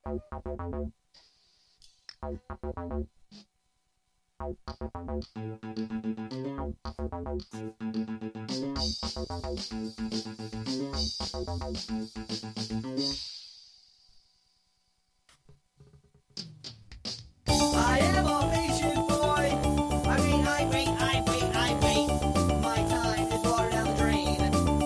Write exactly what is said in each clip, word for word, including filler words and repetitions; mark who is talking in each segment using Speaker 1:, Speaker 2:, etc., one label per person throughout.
Speaker 1: I am a patient boy. I mean, I wait, I wait, I wait. My time is water down the drain.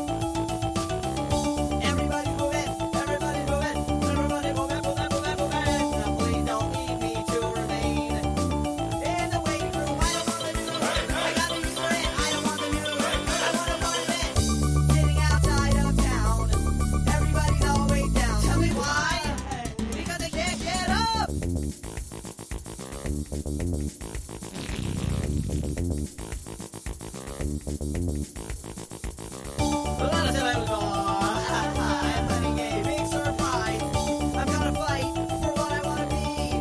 Speaker 1: Everybody move in, everybody move in, everybody move in, move in, move in, move in. Now please don't leave me to remain in the waiting room. I don't want to do it. I got to use for it. I don't want to do it. I want to run it. Sitting outside of town. Everybody's always down. Tell me why? Because they can't get up. I'm running a big surprise. I'm gonna fight for what I wanna be.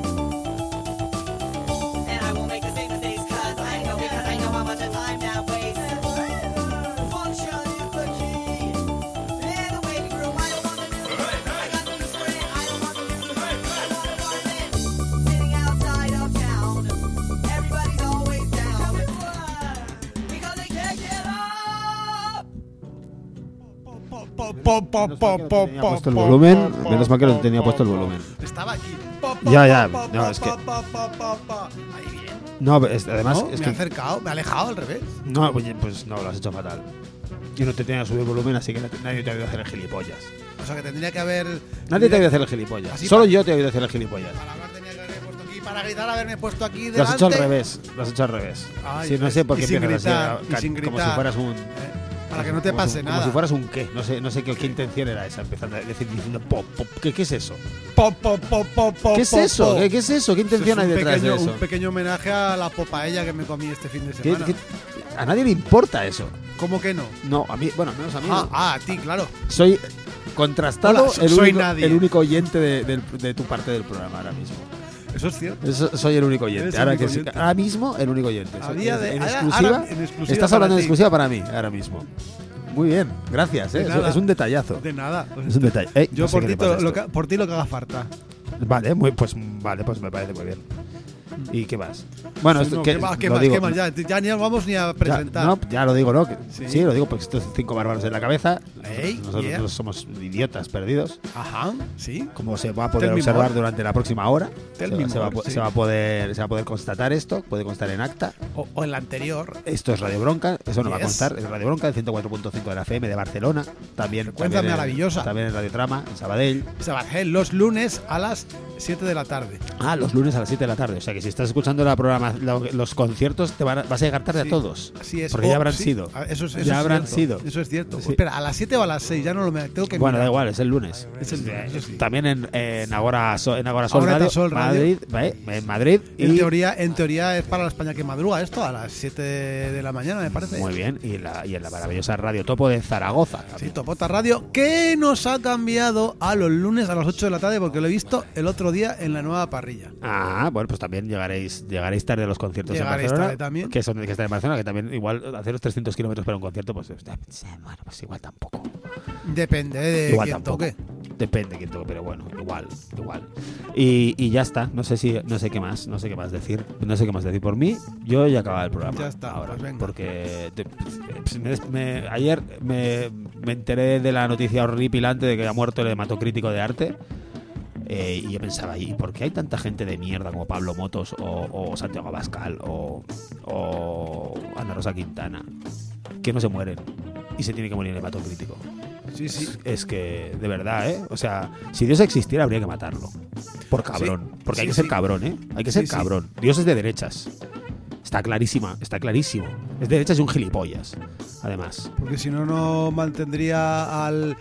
Speaker 1: And I won't make the same mistakes cause I know, because I know how much of time that wastes. Function is the key. In the waiting room, I don't wanna do it. I got to use for it. I don't wanna do it. I wanna run it. Sitting outside of town. Everybody's always down. Because they can't get up.
Speaker 2: Tenía puesto el volumen, menos mal que no tenía puesto el volumen.
Speaker 3: Estaba aquí.
Speaker 2: Ya, ya, no, es que-
Speaker 3: Ahí bien.
Speaker 2: No, pero es- además
Speaker 3: No,
Speaker 2: es
Speaker 3: me
Speaker 2: que
Speaker 3: he acercado, me he alejado al revés.
Speaker 2: no, oye, pues no, lo has hecho fatal. Yo no te tenía que subir el volumen, así que nadie te ha oído hacer el gilipollas.
Speaker 3: O sea que tendría que haber.
Speaker 2: Nadie te ha oído hacer el gilipollas.
Speaker 3: Así
Speaker 2: Solo
Speaker 3: pa-
Speaker 2: yo te he oído hacer el gilipollas.
Speaker 3: Para hablar tenía que haberme puesto aquí, para gritar haberme puesto aquí
Speaker 2: Lo
Speaker 3: delante.
Speaker 2: has hecho al revés, lo has hecho al revés.
Speaker 3: Ay,
Speaker 2: sí, no sé por
Speaker 3: y
Speaker 2: qué
Speaker 3: sin
Speaker 2: empiezas
Speaker 3: gritar,
Speaker 2: así,
Speaker 3: y
Speaker 2: ca-
Speaker 3: sin
Speaker 2: como si
Speaker 3: gritar.
Speaker 2: fueras un
Speaker 3: Eh, Para que no te
Speaker 2: como
Speaker 3: pase
Speaker 2: si-
Speaker 3: nada.
Speaker 2: Como si fueras un qué, no sé, no sé qué, qué intención era esa, empezando a decir diciendo pop, pop, ¿qué, qué es eso?
Speaker 3: Pop, pop, pop, pop, pop,
Speaker 2: ¿Qué es
Speaker 3: pop,
Speaker 2: eso?
Speaker 3: pop.
Speaker 2: ¿Qué, qué es eso? ¿Qué
Speaker 3: Eso
Speaker 2: intención
Speaker 3: es
Speaker 2: hay
Speaker 3: un
Speaker 2: detrás
Speaker 3: pequeño,
Speaker 2: de eso?
Speaker 3: Un pequeño homenaje a la popaella que me comí este fin de
Speaker 2: ¿Qué-
Speaker 3: semana.
Speaker 2: qué- a nadie le importa eso.
Speaker 3: ¿Cómo que no?
Speaker 2: No, a mí, bueno, menos a mí.
Speaker 3: Ah,
Speaker 2: no.
Speaker 3: ah, a ti, claro.
Speaker 2: Soy contrastado
Speaker 3: Hola, so-
Speaker 2: el,
Speaker 3: soy
Speaker 2: único,
Speaker 3: nadie.
Speaker 2: el único oyente de, del- de tu parte del programa ahora mismo.
Speaker 3: Eso es cierto.
Speaker 2: Eso- soy el único oyente.
Speaker 3: Eres el
Speaker 2: Ahora,
Speaker 3: único
Speaker 2: que sí-
Speaker 3: oyente.
Speaker 2: ahora mismo, el único oyente.
Speaker 3: A
Speaker 2: Soy-
Speaker 3: día de-
Speaker 2: en,
Speaker 3: ahora-
Speaker 2: exclusiva,
Speaker 3: ahora en exclusiva
Speaker 2: Estás
Speaker 3: para
Speaker 2: hablando en
Speaker 3: ti.
Speaker 2: exclusiva para mí, ahora mismo. Muy bien, gracias.
Speaker 3: De
Speaker 2: ¿eh? Es,
Speaker 3: nada.
Speaker 2: es un detallazo.
Speaker 3: De nada.
Speaker 2: Es un detalle. Ey,
Speaker 3: Yo
Speaker 2: no sé
Speaker 3: por,
Speaker 2: qué
Speaker 3: ti
Speaker 2: le pasa a
Speaker 3: to- lo
Speaker 2: esto.
Speaker 3: que, por ti lo que haga falta.
Speaker 2: Vale, muy, pues vale, pues me parece muy bien. ¿Y qué más? Bueno,
Speaker 3: Sí,
Speaker 2: esto,
Speaker 3: no,
Speaker 2: que,
Speaker 3: ¿qué más? ¿Qué
Speaker 2: lo
Speaker 3: más?
Speaker 2: digo,
Speaker 3: ¿Qué más? Ya, ya ni nos vamos ni a
Speaker 2: ya,
Speaker 3: presentar.
Speaker 2: no, ya lo digo, ¿no? Que-
Speaker 3: Sí.
Speaker 2: sí. lo digo porque estos cinco bárbaros en la cabeza.
Speaker 3: Ey,
Speaker 2: nosotros
Speaker 3: yeah.
Speaker 2: no somos idiotas perdidos.
Speaker 3: Ajá, sí.
Speaker 2: Como se va a poder
Speaker 3: Tell me
Speaker 2: observar
Speaker 3: more.
Speaker 2: durante la próxima hora. Se,
Speaker 3: Tell me
Speaker 2: va- se va, a
Speaker 3: more,
Speaker 2: po-
Speaker 3: sí.
Speaker 2: se va a poder se va a poder constatar esto, puede constar en acta.
Speaker 3: O, o en la anterior.
Speaker 2: Esto es Radio Bronca, eso no va a
Speaker 3: Yes.
Speaker 2: constar, es Radio Bronca, el ciento cuatro punto cinco de la F M de Barcelona, también,
Speaker 3: Frecuencia
Speaker 2: también en-
Speaker 3: maravillosa.
Speaker 2: también en Radio Trama, en Sabadell.
Speaker 3: Sabadell, los lunes a las siete de la tarde.
Speaker 2: Ah, los lunes a las siete de la tarde, o sea que si estás escuchando la programa, lo- los conciertos te van a- vas a llegar tarde
Speaker 3: Sí,
Speaker 2: a todos.
Speaker 3: Así es.
Speaker 2: Porque
Speaker 3: O-
Speaker 2: ya habrán
Speaker 3: sí,
Speaker 2: sido.
Speaker 3: a- Eso es, eso
Speaker 2: ya
Speaker 3: es
Speaker 2: habrán
Speaker 3: cierto.
Speaker 2: sido.
Speaker 3: Eso es cierto.
Speaker 2: Sí.
Speaker 3: Pues espera, a las siete o a las seis, ya no lo me tengo que
Speaker 2: Bueno, da
Speaker 3: mirar.
Speaker 2: igual, es el lunes.
Speaker 3: Es el lunes, eso sí.
Speaker 2: También en, en Agora, So- en Agora Sol
Speaker 3: Agora
Speaker 2: Radio,
Speaker 3: Sol Radio.
Speaker 2: Madrid, ¿vale? En Madrid.
Speaker 3: En
Speaker 2: y-
Speaker 3: teoría, en teoría es para la España que madruga esto a las siete de la mañana, me parece.
Speaker 2: Muy bien, y, la, y en la maravillosa Radio Topo de Zaragoza.
Speaker 3: Sí, Topota Radio, que nos ha cambiado a los lunes a las ocho de la tarde porque lo he visto el otro día en la nueva parrilla.
Speaker 2: Ah, bueno, pues también llegaréis llegaréis tarde a los conciertos
Speaker 3: Llegaréis
Speaker 2: en Barcelona.
Speaker 3: tarde también.
Speaker 2: Que son que están en Barcelona, que también igual hacer los trescientos kilómetros para un concierto, pues, eh, bueno, pues igual tampoco.
Speaker 3: Depende de
Speaker 2: igual
Speaker 3: quién
Speaker 2: tampoco.
Speaker 3: toque.
Speaker 2: Depende quién toque, pero bueno, igual, igual. Y, y ya está, no sé si no sé qué más, no sé qué más decir, no sé qué más decir por mí. Yo ya acababa el programa.
Speaker 3: Ya está,
Speaker 2: ahora,
Speaker 3: pues venga.
Speaker 2: porque te- pues, me- me- ayer me, me enteré de la noticia horripilante de que ha muerto el hematocrítico de arte. Eh, y yo pensaba, ¿y por qué hay tanta gente de mierda como Pablo Motos o, o Santiago Abascal o, o Ana Rosa Quintana que no se mueren y se tiene que morir el hematocrítico?
Speaker 3: Sí, sí.
Speaker 2: Es, es que, de verdad, ¿eh? O sea, si Dios existiera habría que matarlo. Por cabrón. Porque
Speaker 3: sí,
Speaker 2: hay que ser
Speaker 3: sí.
Speaker 2: cabrón, ¿eh? Hay que ser
Speaker 3: Sí, sí.
Speaker 2: cabrón. Dios es de derechas. Está clarísima, está clarísimo. Es de derechas y un gilipollas, además.
Speaker 3: Porque si no, no mantendría al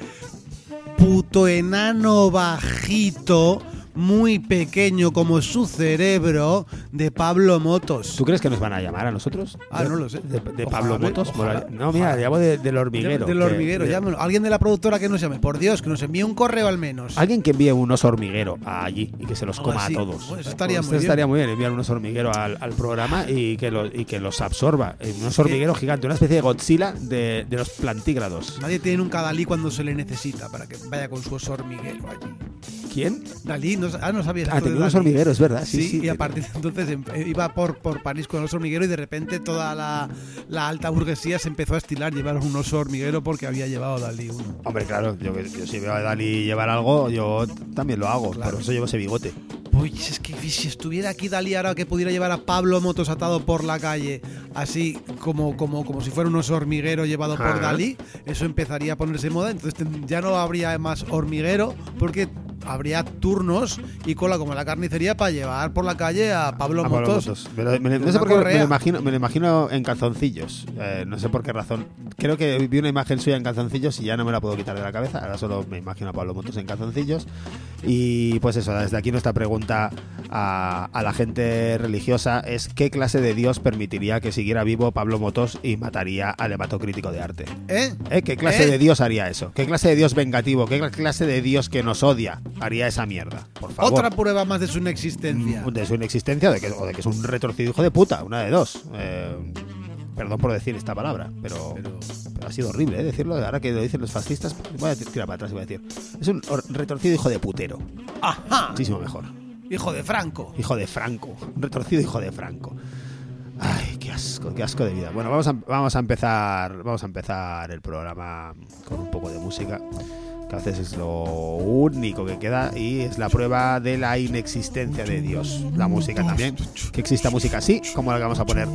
Speaker 3: puto enano bajito, muy pequeño como su cerebro, de Pablo Motos.
Speaker 2: ¿Tú crees que nos van a llamar a nosotros?
Speaker 3: Ah,
Speaker 2: De-
Speaker 3: no lo sé.
Speaker 2: De, de
Speaker 3: Ojalá,
Speaker 2: Pablo Motos.
Speaker 3: ojalá,
Speaker 2: no, mira,
Speaker 3: ojalá.
Speaker 2: llamo de- del hormiguero.
Speaker 3: Del
Speaker 2: que-
Speaker 3: hormiguero,
Speaker 2: de-
Speaker 3: llámalo. Alguien de la productora que nos llame. Por Dios, que nos envíe un correo al menos.
Speaker 2: Alguien que envíe un oso hormiguero allí y que se los
Speaker 3: Algo
Speaker 2: coma
Speaker 3: así.
Speaker 2: a todos.
Speaker 3: Bueno, eso estaría
Speaker 2: Pues
Speaker 3: muy bien.
Speaker 2: estaría muy bien, enviar un oso hormiguero al, al programa y que, lo- y que los absorba. Eh, Un oso
Speaker 3: que-
Speaker 2: hormiguero gigante, una especie de Godzilla de, de los plantígrados.
Speaker 3: Nadie tiene un Dalí cuando se le necesita para que vaya con su oso hormiguero allí. ¿Quién? Dalí, no, ah, no sabías.
Speaker 2: Ah, tenía unos hormigueros, es verdad. Sí,
Speaker 3: Sí,
Speaker 2: sí,
Speaker 3: y a partir de entonces em- iba por, por París con el oso hormiguero y de repente toda la, la alta burguesía se empezó a estilar llevar un oso hormiguero porque había llevado Dalí uno.
Speaker 2: Hombre, claro, yo, yo si veo a Dalí llevar algo, yo también lo hago.
Speaker 3: Claro.
Speaker 2: Por eso llevo ese bigote.
Speaker 3: Pues es que si estuviera aquí Dalí ahora que pudiera llevar a Pablo Motos atado por la calle, así como, como, como si fuera un oso hormiguero llevado por
Speaker 2: Ajá.
Speaker 3: Dalí, eso empezaría a ponerse de moda. Entonces ten- ya no habría más hormiguero porque habría turnos y cola como en la carnicería para llevar por la calle a Pablo
Speaker 2: A Pablo
Speaker 3: Motos.
Speaker 2: Motos. Me lo- me- no
Speaker 3: Una
Speaker 2: sé por qué me
Speaker 3: correa.
Speaker 2: lo imagino, me lo imagino en calzoncillos. Eh, no sé por qué razón. Creo que vi una imagen suya en calzoncillos y ya no me la puedo quitar de la cabeza. Ahora solo me imagino a Pablo Motos en calzoncillos. Y pues eso, desde aquí nuestra pregunta a, a la gente religiosa es: ¿qué clase de Dios permitiría que siguiera vivo Pablo Motos y mataría al hematocrítico de arte?
Speaker 3: ¿Eh?
Speaker 2: ¿Eh? ¿Qué clase
Speaker 3: ¿Eh?
Speaker 2: de Dios haría eso? ¿Qué clase de Dios vengativo? ¿Qué clase de Dios que nos odia haría esa mierda? Por favor.
Speaker 3: Otra prueba más de su inexistencia.
Speaker 2: Mm, de su inexistencia de que, o de que es un retorcido hijo de puta, una de dos. Eh, perdón por decir esta palabra, pero, pero ha sido horrible, ¿eh? Decirlo. Ahora que lo dicen los fascistas, voy a tirar para atrás y voy a decir: es un hor- retorcido hijo de putero.
Speaker 3: Ajá.
Speaker 2: Muchísimo mejor.
Speaker 3: Hijo de Franco.
Speaker 2: Hijo de Franco. Un retorcido hijo de Franco. Ay, qué asco, qué asco de vida. Bueno, vamos a, vamos a empezar, vamos a empezar el programa con un poco de música, que a veces es lo único que queda y es la prueba de la inexistencia de Dios. La música también, que exista música así, como la que vamos a poner.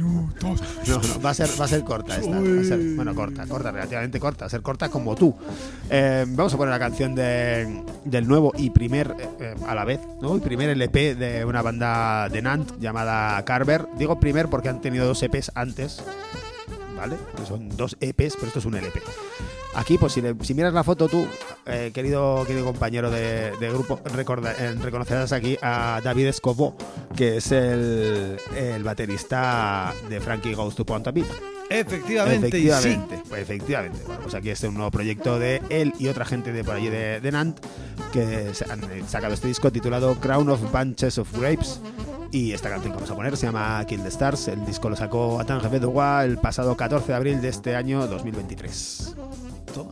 Speaker 2: No, no, va a ser, va a ser corta esta. Va a ser, bueno, corta, corta, relativamente corta. Va a ser corta como tú. Eh, vamos a poner la canción de, del nuevo y primer, eh, a la vez, ¿no? El primer L P de una banda de Nantes llamada Carver. Digo primer porque han tenido dos E Pes antes, ¿vale? Que son dos E Pes, pero esto es un L P. Aquí, pues si, le- si miras la foto tú, eh, querido, querido compañero de, de grupo, recorda- eh, reconocerás aquí a David Escobar, que es el, el baterista de Frankie Goes to Ponta Beat.
Speaker 3: Efectivamente,
Speaker 2: Efectivamente,
Speaker 3: y sí.
Speaker 2: pues efectivamente. Bueno, pues aquí está un nuevo proyecto de él y otra gente de por allí de, de Nantes que se han eh, sacado este disco titulado Crown of Bunches of Grapes. Y esta canción que vamos a poner se llama Kill the Stars. El disco lo sacó Attends de Droit el pasado catorce de abril de este año dos mil veintitrés.
Speaker 3: Toma.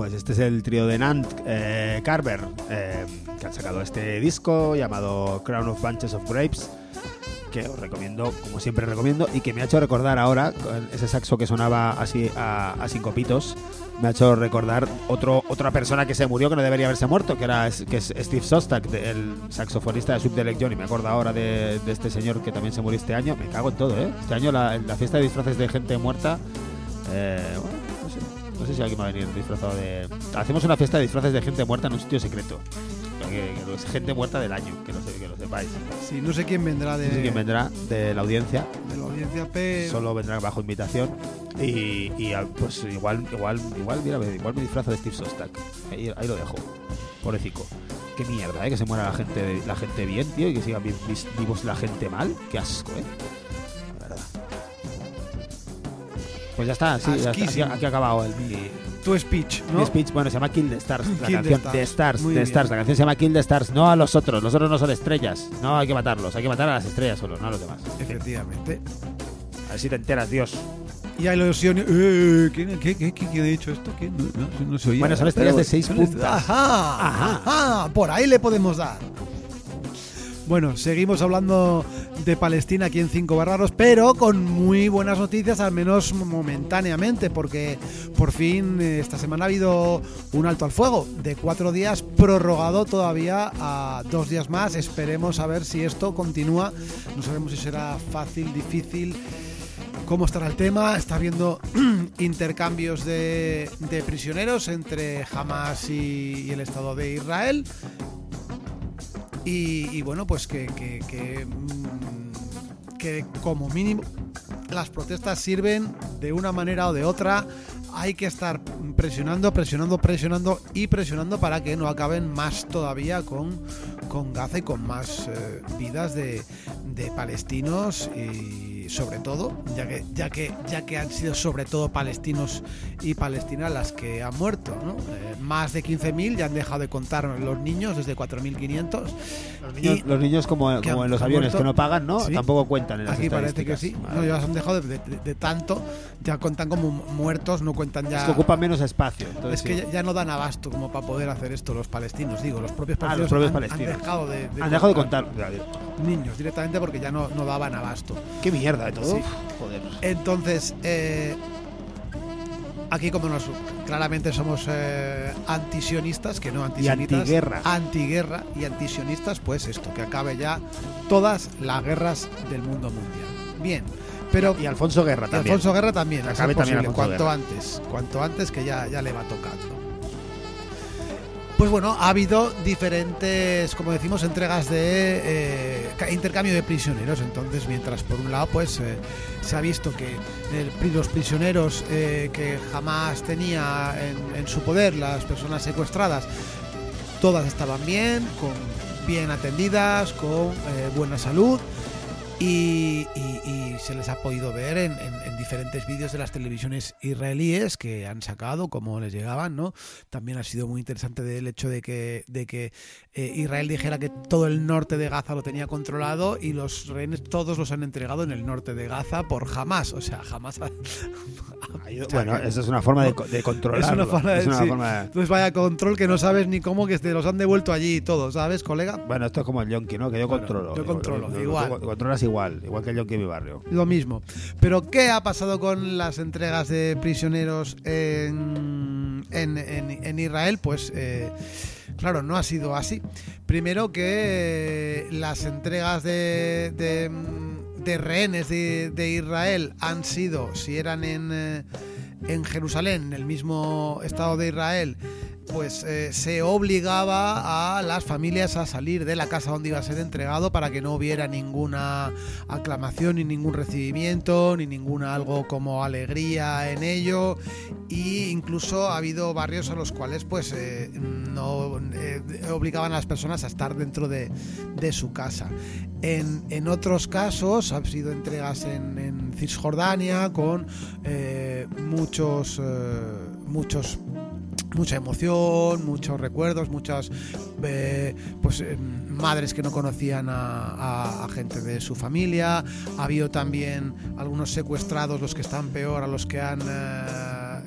Speaker 2: pues este es el trío de Nant eh, Carver, eh, que han sacado este disco llamado Crown of Bunches of Grapes, que os recomiendo, como siempre recomiendo, y que me ha hecho recordar ahora, con ese saxo que sonaba así a, a sincopitos, me ha hecho recordar otro, otra persona que se murió, que no debería haberse muerto, que era que es Steve Szostak, de- el saxofonista de Subdelect Johnny. Me acuerdo ahora de, de este señor que también se murió este año. Me cago en todo, ¿eh? Este año la, la fiesta de disfraces de gente muerta, eh, bueno, no sé, no sé si alguien va a venir disfrazado de... Hacemos una fiesta de disfraces de gente muerta en un sitio secreto. Que, que es gente muerta del año, que lo, sé- que lo sepáis.
Speaker 3: Sí, no sé quién vendrá de,
Speaker 2: No sé quién vendrá de la audiencia,
Speaker 3: de la audiencia, pero
Speaker 2: solo vendrá bajo invitación y, y ah, pues igual igual igual mira, igual me disfrazo de Steve Szostak. Ahí, ahí lo dejo. Pobrecito. Qué mierda, ¿eh? Que se muera la gente la gente bien, tío, y que sigan vi- vis- vivos la gente mal. Qué asco, ¿eh? La verdad. Pues ya está, sí, ya está. Aquí,
Speaker 3: Asquísimo.
Speaker 2: aquí ha acabado el mi,
Speaker 3: tu speech, ¿no?
Speaker 2: mi speech. Bueno, se llama Kill the Stars, la
Speaker 3: Kill the
Speaker 2: canción
Speaker 3: Stars.
Speaker 2: The Stars,
Speaker 3: Muy
Speaker 2: The
Speaker 3: bien.
Speaker 2: Stars. La canción se llama Kill the Stars, no a los otros. Los otros no son estrellas. No hay que matarlos, hay que matar a las estrellas solo, no a los demás.
Speaker 3: Efectivamente.
Speaker 2: A ver si te enteras, Dios.
Speaker 3: Y hay los siones. Eh, ¿quién, qué, qué, qué, ¿Quién ha dicho esto? ¿Quién? No, no, no se oía.
Speaker 2: Bueno, son estrellas
Speaker 3: Pero-
Speaker 2: de seis
Speaker 3: son
Speaker 2: puntas.
Speaker 3: est- Ajá,
Speaker 2: Ajá.
Speaker 3: ajá. Por ahí le podemos dar. Bueno, seguimos hablando de Palestina aquí en Cinco Barbaros, pero con muy buenas noticias, al menos momentáneamente, porque por fin eh, esta semana ha habido un alto al fuego de cuatro días, prorrogado todavía a dos días más. Esperemos a ver si esto continúa. No sabemos si será fácil, difícil. ¿Cómo estará el tema? Está habiendo intercambios de, de prisioneros entre Hamas y, y el Estado de Israel. Y, y bueno, pues que, que, que, mm, que como mínimo las protestas sirven de una manera o de otra. Hay que estar presionando, presionando, presionando y presionando para que no acaben más todavía con, con Gaza y con más eh, vidas de, de palestinos, y sobre todo, ya que, ya que ya que han sido sobre todo palestinos y palestinas las que han muerto, ¿no? Eh, más de quince mil, ya han dejado de contar los niños, desde cuatro mil quinientos.
Speaker 2: Los niños,
Speaker 3: Y-
Speaker 2: los niños como,
Speaker 3: que
Speaker 2: como
Speaker 3: han-
Speaker 2: en los
Speaker 3: han
Speaker 2: aviones
Speaker 3: muerto.
Speaker 2: que no pagan, ¿no?
Speaker 3: Sí.
Speaker 2: Tampoco cuentan en las
Speaker 3: Aquí parece que sí.
Speaker 2: estadísticas.
Speaker 3: No, ya se han dejado de, de- de tanto, ya cuentan como muertos, no cuentan ya.
Speaker 2: Es que ocupan menos espacio. Entonces,
Speaker 3: Es que
Speaker 2: sí.
Speaker 3: ya, ya no dan abasto como para poder hacer esto los palestinos, digo, los propios
Speaker 2: Ah,
Speaker 3: palestinos,
Speaker 2: los propios
Speaker 3: han,
Speaker 2: palestinos.
Speaker 3: han dejado de, de
Speaker 2: Han dejado de
Speaker 3: contar
Speaker 2: contar.
Speaker 3: niños directamente porque ya no, no daban abasto.
Speaker 2: Qué mierda de todo.
Speaker 3: Sí.
Speaker 2: Joder.
Speaker 3: Entonces, eh, aquí como nos claramente somos eh, antisionistas, que no antisemitas,
Speaker 2: antiguerra.
Speaker 3: antiguerra y antisionistas, pues esto, que acabe ya todas las guerras del mundo mundial. Bien, pero
Speaker 2: Y Alfonso Guerra
Speaker 3: y
Speaker 2: también.
Speaker 3: Alfonso Guerra también,
Speaker 2: Que
Speaker 3: a ser
Speaker 2: acabe también
Speaker 3: posible,
Speaker 2: Alfonso
Speaker 3: cuanto
Speaker 2: Guerra.
Speaker 3: antes, cuanto antes que ya, ya le va tocando. Pues bueno, ha habido diferentes, como decimos, entregas de eh, ca- intercambio de prisioneros. Entonces, mientras por un lado, pues eh, se ha visto que el pri- los prisioneros eh, que jamás tenía en, en su poder, las personas secuestradas, todas estaban bien, con bien atendidas, con eh, buena salud. Y, y- y se les ha podido ver en, en- en diferentes vídeos de las televisiones israelíes que han sacado, cómo les llegaban, ¿no? También ha sido muy interesante el hecho de que, de que eh, Israel dijera que todo el norte de Gaza lo tenía controlado y los rehenes todos los han entregado en el norte de Gaza por Hamas. O sea, Hamas ha-
Speaker 2: Bueno, eso es una forma de, co- de controlarlo.
Speaker 3: Es una forma de-
Speaker 2: Es una
Speaker 3: sí.
Speaker 2: forma de-
Speaker 3: Entonces vaya control que no sabes ni cómo, que te los han devuelto allí y todo, ¿sabes, colega?
Speaker 2: Bueno, esto es como el yonki, ¿no? Que yo
Speaker 3: Bueno,
Speaker 2: controlo.
Speaker 3: yo controlo,
Speaker 2: Tú- tú-
Speaker 3: igual.
Speaker 2: tú controlas igual, igual que el yonki en mi barrio.
Speaker 3: Lo mismo. Pero ¿qué ha pasado con las entregas de prisioneros en, en, en- en Israel? Pues eh, claro, no ha sido así. Primero que eh, las entregas de, de, de rehenes de, de Israel han sido, si eran en, eh, en Jerusalén, en el mismo estado de Israel, pues eh, se obligaba a las familias a salir de la casa donde iba a ser entregado para que no hubiera ninguna aclamación, ni ningún recibimiento, ni ninguna algo como alegría en ello. Y incluso ha habido barrios a los cuales pues eh, no eh, obligaban a las personas a estar dentro de, de su casa. En, en otros casos han sido entregas en, en Cisjordania con eh, muchos eh, muchos mucha emoción, muchos recuerdos, muchas eh, pues eh, madres que no conocían a, a, a gente de su familia. Ha habido también algunos secuestrados, los que están peor, a los que han eh,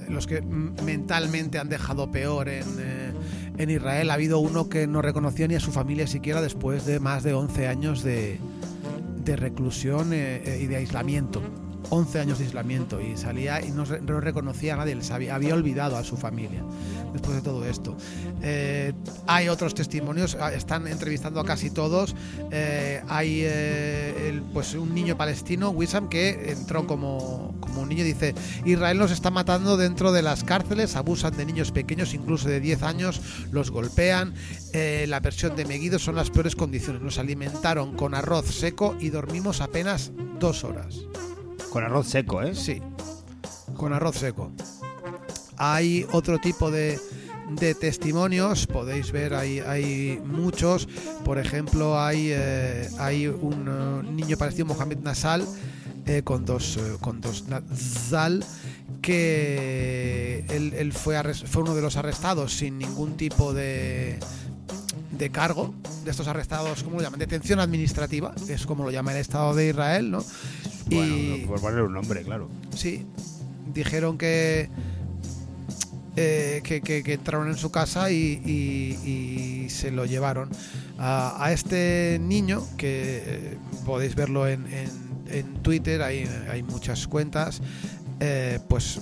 Speaker 3: los que mentalmente han dejado peor en, eh, en Israel. Ha habido uno que no reconocía ni a su familia siquiera después de más de once años de, de reclusión eh, y de aislamiento. once años de aislamiento y salía y no, no reconocía a nadie, les había, había olvidado a su familia después de todo esto. Eh, hay otros testimonios, están entrevistando a casi todos. Eh, hay eh, el, pues un niño palestino, Wissam, que entró como, como un niño, dice: Israel nos está matando dentro de las cárceles, abusan de niños pequeños, incluso de diez años, los golpean. Eh, la presión de Megiddo son las peores condiciones. Nos alimentaron con arroz seco y dormimos apenas dos horas.
Speaker 2: Con arroz seco, ¿eh?
Speaker 3: Sí, con arroz seco. Hay otro tipo de, de testimonios, podéis ver, hay, hay muchos. Por ejemplo, hay, eh, hay un uh, niño palestino, Mohamed Nasal, eh, con dos, eh, con dos Nazal, que él, él fue, arrest- fue uno de los arrestados sin ningún tipo de... de cargo, de estos arrestados, ¿cómo lo llaman? Detención administrativa, que es como lo llama el Estado de Israel, ¿no?
Speaker 2: Bueno,
Speaker 3: Y
Speaker 2: por ponerle un nombre, claro.
Speaker 3: sí, dijeron que, eh, que, que, que entraron en su casa y, y, y se lo llevaron. A, a este niño, que eh, podéis verlo en, en, en Twitter, hay, hay muchas cuentas, eh, pues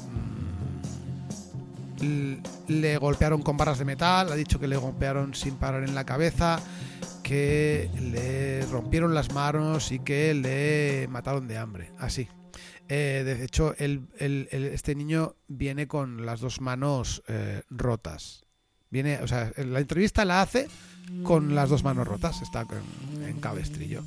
Speaker 3: l- le golpearon con barras de metal, ha dicho que le golpearon sin parar en la cabeza, que le rompieron las manos y que le mataron de hambre, así. Eh, de hecho, el, el, el, este niño viene con las dos manos eh, rotas. Viene, o sea, la entrevista la hace con las dos manos rotas, está en, en cabestrillo.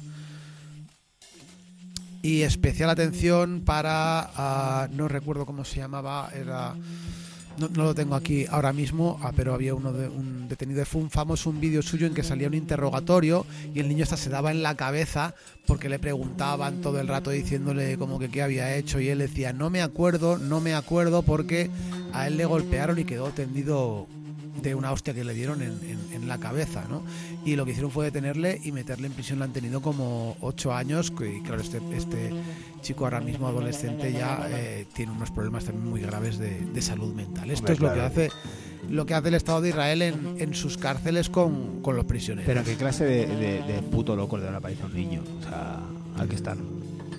Speaker 3: Y especial atención para, uh, no recuerdo cómo se llamaba, era... No, no lo tengo aquí ahora mismo, ah, pero había uno de un detenido. Fue un famoso un vídeo suyo en que salía un interrogatorio y el niño hasta se daba en la cabeza porque le preguntaban todo el rato diciéndole como que qué había hecho y él decía: no me acuerdo, no me acuerdo, porque a él le golpearon y quedó tendido de una hostia que le dieron en, en, en la cabeza, ¿no? Y lo que hicieron fue detenerle y meterle en prisión. Le han tenido como ocho años, y claro, este, este chico ahora mismo adolescente ya eh, tiene unos problemas también muy graves de, de salud mental. Esto
Speaker 2: Hombre,
Speaker 3: es lo
Speaker 2: claro.
Speaker 3: que hace lo que hace el Estado de Israel en, en sus cárceles con, con los prisioneros.
Speaker 2: Pero ¿qué clase de, de, de puto loco le da una paliza a un niño? O sea, hay que estar...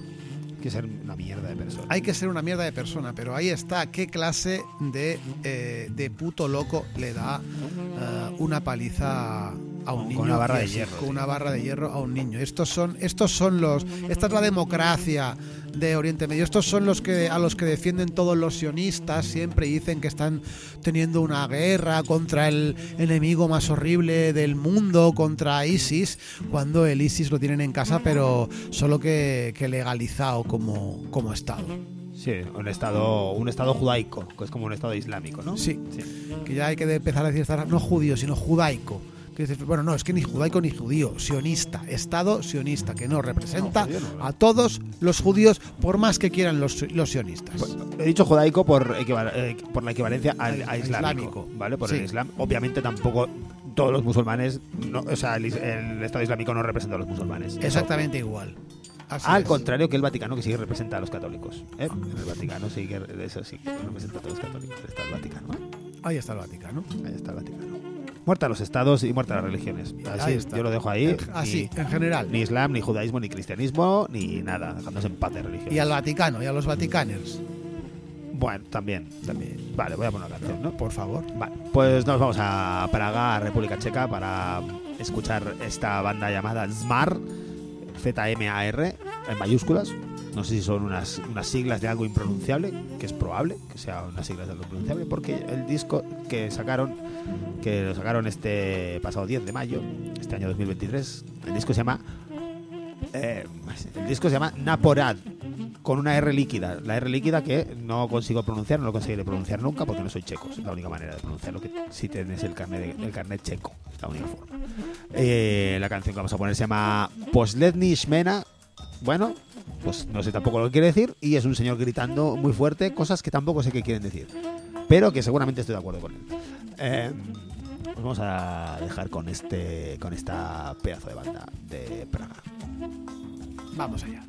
Speaker 2: Hay que ser una mierda de persona.
Speaker 3: Hay que ser una mierda de persona, pero ahí está, qué clase de, eh, de puto loco le da uh, una paliza a un
Speaker 2: Con
Speaker 3: niño.
Speaker 2: una barra
Speaker 3: y
Speaker 2: de
Speaker 3: así,
Speaker 2: hierro,
Speaker 3: Con
Speaker 2: sí.
Speaker 3: una barra de hierro a un niño. Estos son, estos son los, esta es la democracia de Oriente Medio. Estos son los que a los que defienden todos los sionistas siempre y dicen que están teniendo una guerra contra el enemigo más horrible del mundo, contra ISIS, cuando el ISIS lo tienen en casa, pero solo que, que legalizado como, como Estado.
Speaker 2: Sí, un estado, un estado judaico, que es como un estado islámico, ¿no?
Speaker 3: Sí.
Speaker 2: Sí.
Speaker 3: Que ya hay que empezar a decir no judío, sino judaico. Que dice, bueno, no, es que ni judaico ni judío, sionista, Estado sionista, que no representa
Speaker 2: No, judío no,
Speaker 3: a todos los judíos, por más que quieran los, los sionistas.
Speaker 2: Pues, he dicho judaico por, equival- eh, por la equivalencia al,
Speaker 3: Al-
Speaker 2: a islámico,
Speaker 3: islámico.
Speaker 2: ¿vale? Por
Speaker 3: Sí.
Speaker 2: el Islam. Obviamente tampoco todos los musulmanes, no, o sea, el, is- el Estado Islámico no representa a los musulmanes. Eso-
Speaker 3: Exactamente igual. Así
Speaker 2: Al
Speaker 3: es.
Speaker 2: contrario que el Vaticano, que sí que representa a los católicos. ¿eh? El Vaticano sí que eso sí que representa a todos los católicos. Está el Vaticano. ¿eh?
Speaker 3: Ahí está el Vaticano.
Speaker 2: Ahí está el Vaticano. Muerta a los estados y muerta a las religiones. Así,
Speaker 3: Ahí está.
Speaker 2: yo lo dejo ahí.
Speaker 3: En- Así,
Speaker 2: Ni,
Speaker 3: en general.
Speaker 2: ni islam, ni judaísmo, ni cristianismo, ni nada. Dejándose en paz de religiones.
Speaker 3: Y al Vaticano, y a los vaticaners.
Speaker 2: Bueno, también, también. Vale, voy a poner una canción, ¿no?
Speaker 3: Por favor.
Speaker 2: Vale, pues nos vamos a Praga, República Checa, para escuchar esta banda llamada Zmar, Z M A R, en mayúsculas. No sé si son unas, unas siglas de algo impronunciable, que es probable que sea unas siglas de algo impronunciable, porque el disco que sacaron, que lo sacaron este pasado diez de mayo, este año dos mil veintitrés, el disco se llama eh, el disco se llama Naporad, con una R líquida. La R líquida que no consigo pronunciar, no lo conseguiré pronunciar nunca porque no soy checo. Es la única manera de pronunciarlo, que si tienes el carnet, de- el carnet checo. Es la única forma. Eh, la canción que vamos a poner se llama Posledny Shmena. Bueno, pues no sé tampoco lo que quiere decir. Y es un señor gritando muy fuerte cosas que tampoco sé qué quieren decir. Pero que seguramente estoy de acuerdo con él. Eh, pues vamos a dejar con este con esta pedazo de banda de Praga.
Speaker 3: Vamos allá.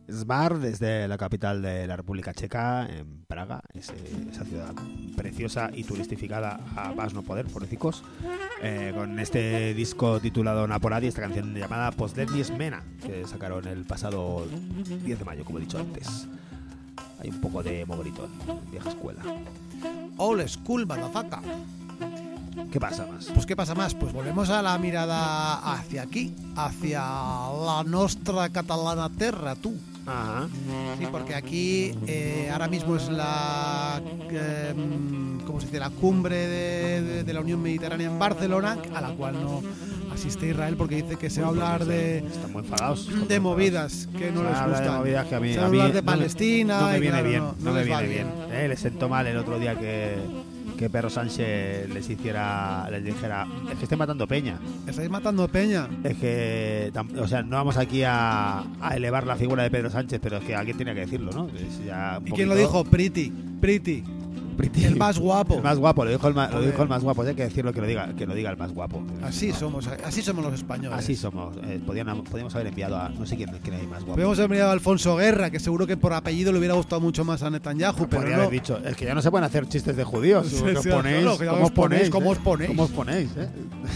Speaker 2: Sbar, desde la capital de la República Checa, en Praga, ese, esa ciudad preciosa y turistificada a más no poder, pobrecicos, eh, con este disco titulado Napoladi, esta canción llamada Poslední Smena, que sacaron el pasado diez de mayo, como he dicho antes. Hay un poco de mogoritón, vieja escuela.
Speaker 3: Old school, motherfucker.
Speaker 2: ¿Qué pasa más?
Speaker 3: Pues ¿qué pasa más? Pues volvemos a la mirada hacia aquí, hacia la nostra catalana terra, tú.
Speaker 2: Ajá.
Speaker 3: Sí, porque aquí eh, ahora mismo es la eh, ¿cómo se dice? La cumbre de, de, de la Unión Mediterránea en Barcelona, a la cual no asiste Israel porque dice que se va a hablar de
Speaker 2: Están muy enfadados. Están
Speaker 3: de
Speaker 2: muy
Speaker 3: movidas que no
Speaker 2: Se
Speaker 3: les
Speaker 2: habla de
Speaker 3: gustan.
Speaker 2: movidas que a mí,
Speaker 3: Se
Speaker 2: a
Speaker 3: va a
Speaker 2: mí
Speaker 3: hablar de
Speaker 2: no me-
Speaker 3: Palestina.
Speaker 2: No me
Speaker 3: y
Speaker 2: viene
Speaker 3: claro,
Speaker 2: bien,
Speaker 3: no-
Speaker 2: no,
Speaker 3: no
Speaker 2: me
Speaker 3: les va
Speaker 2: viene bien. Eh, les sentó mal el otro día que, que Pedro Sánchez les hiciera, les dijera, es que esté matando peña.
Speaker 3: Estáis matando peña.
Speaker 2: Es que, tam- o sea, no vamos aquí a, a elevar la figura de Pedro Sánchez, pero es que alguien tenía que decirlo, ¿no? Es ya un
Speaker 3: ¿Y quién lo
Speaker 2: poquito-
Speaker 3: dijo? Pretty. Pretty.
Speaker 2: Pretty.
Speaker 3: El más guapo.
Speaker 2: El más guapo, lo dijo el más, lo
Speaker 3: Joder.
Speaker 2: dijo el más guapo. Hay que decirlo, que lo diga, que lo diga el más guapo.
Speaker 3: Así somos, así somos los españoles.
Speaker 2: Así somos. Eh, podían, podíamos haber enviado a, no sé quién, quién hay más guapo.
Speaker 3: Podríamos haber mirado a Alfonso Guerra, que seguro que por apellido le hubiera gustado mucho más a Netanyahu, pero
Speaker 2: Podría
Speaker 3: no.
Speaker 2: haber dicho, es que ya no se pueden hacer chistes de judíos.
Speaker 3: Sí,
Speaker 2: ¿Cómo os
Speaker 3: sí,
Speaker 2: ponéis?
Speaker 3: claro, que ya
Speaker 2: ¿Cómo
Speaker 3: os
Speaker 2: os ponéis?
Speaker 3: ¿Cómo
Speaker 2: eh?
Speaker 3: os ponéis?
Speaker 2: ¿Cómo os ponéis? eh?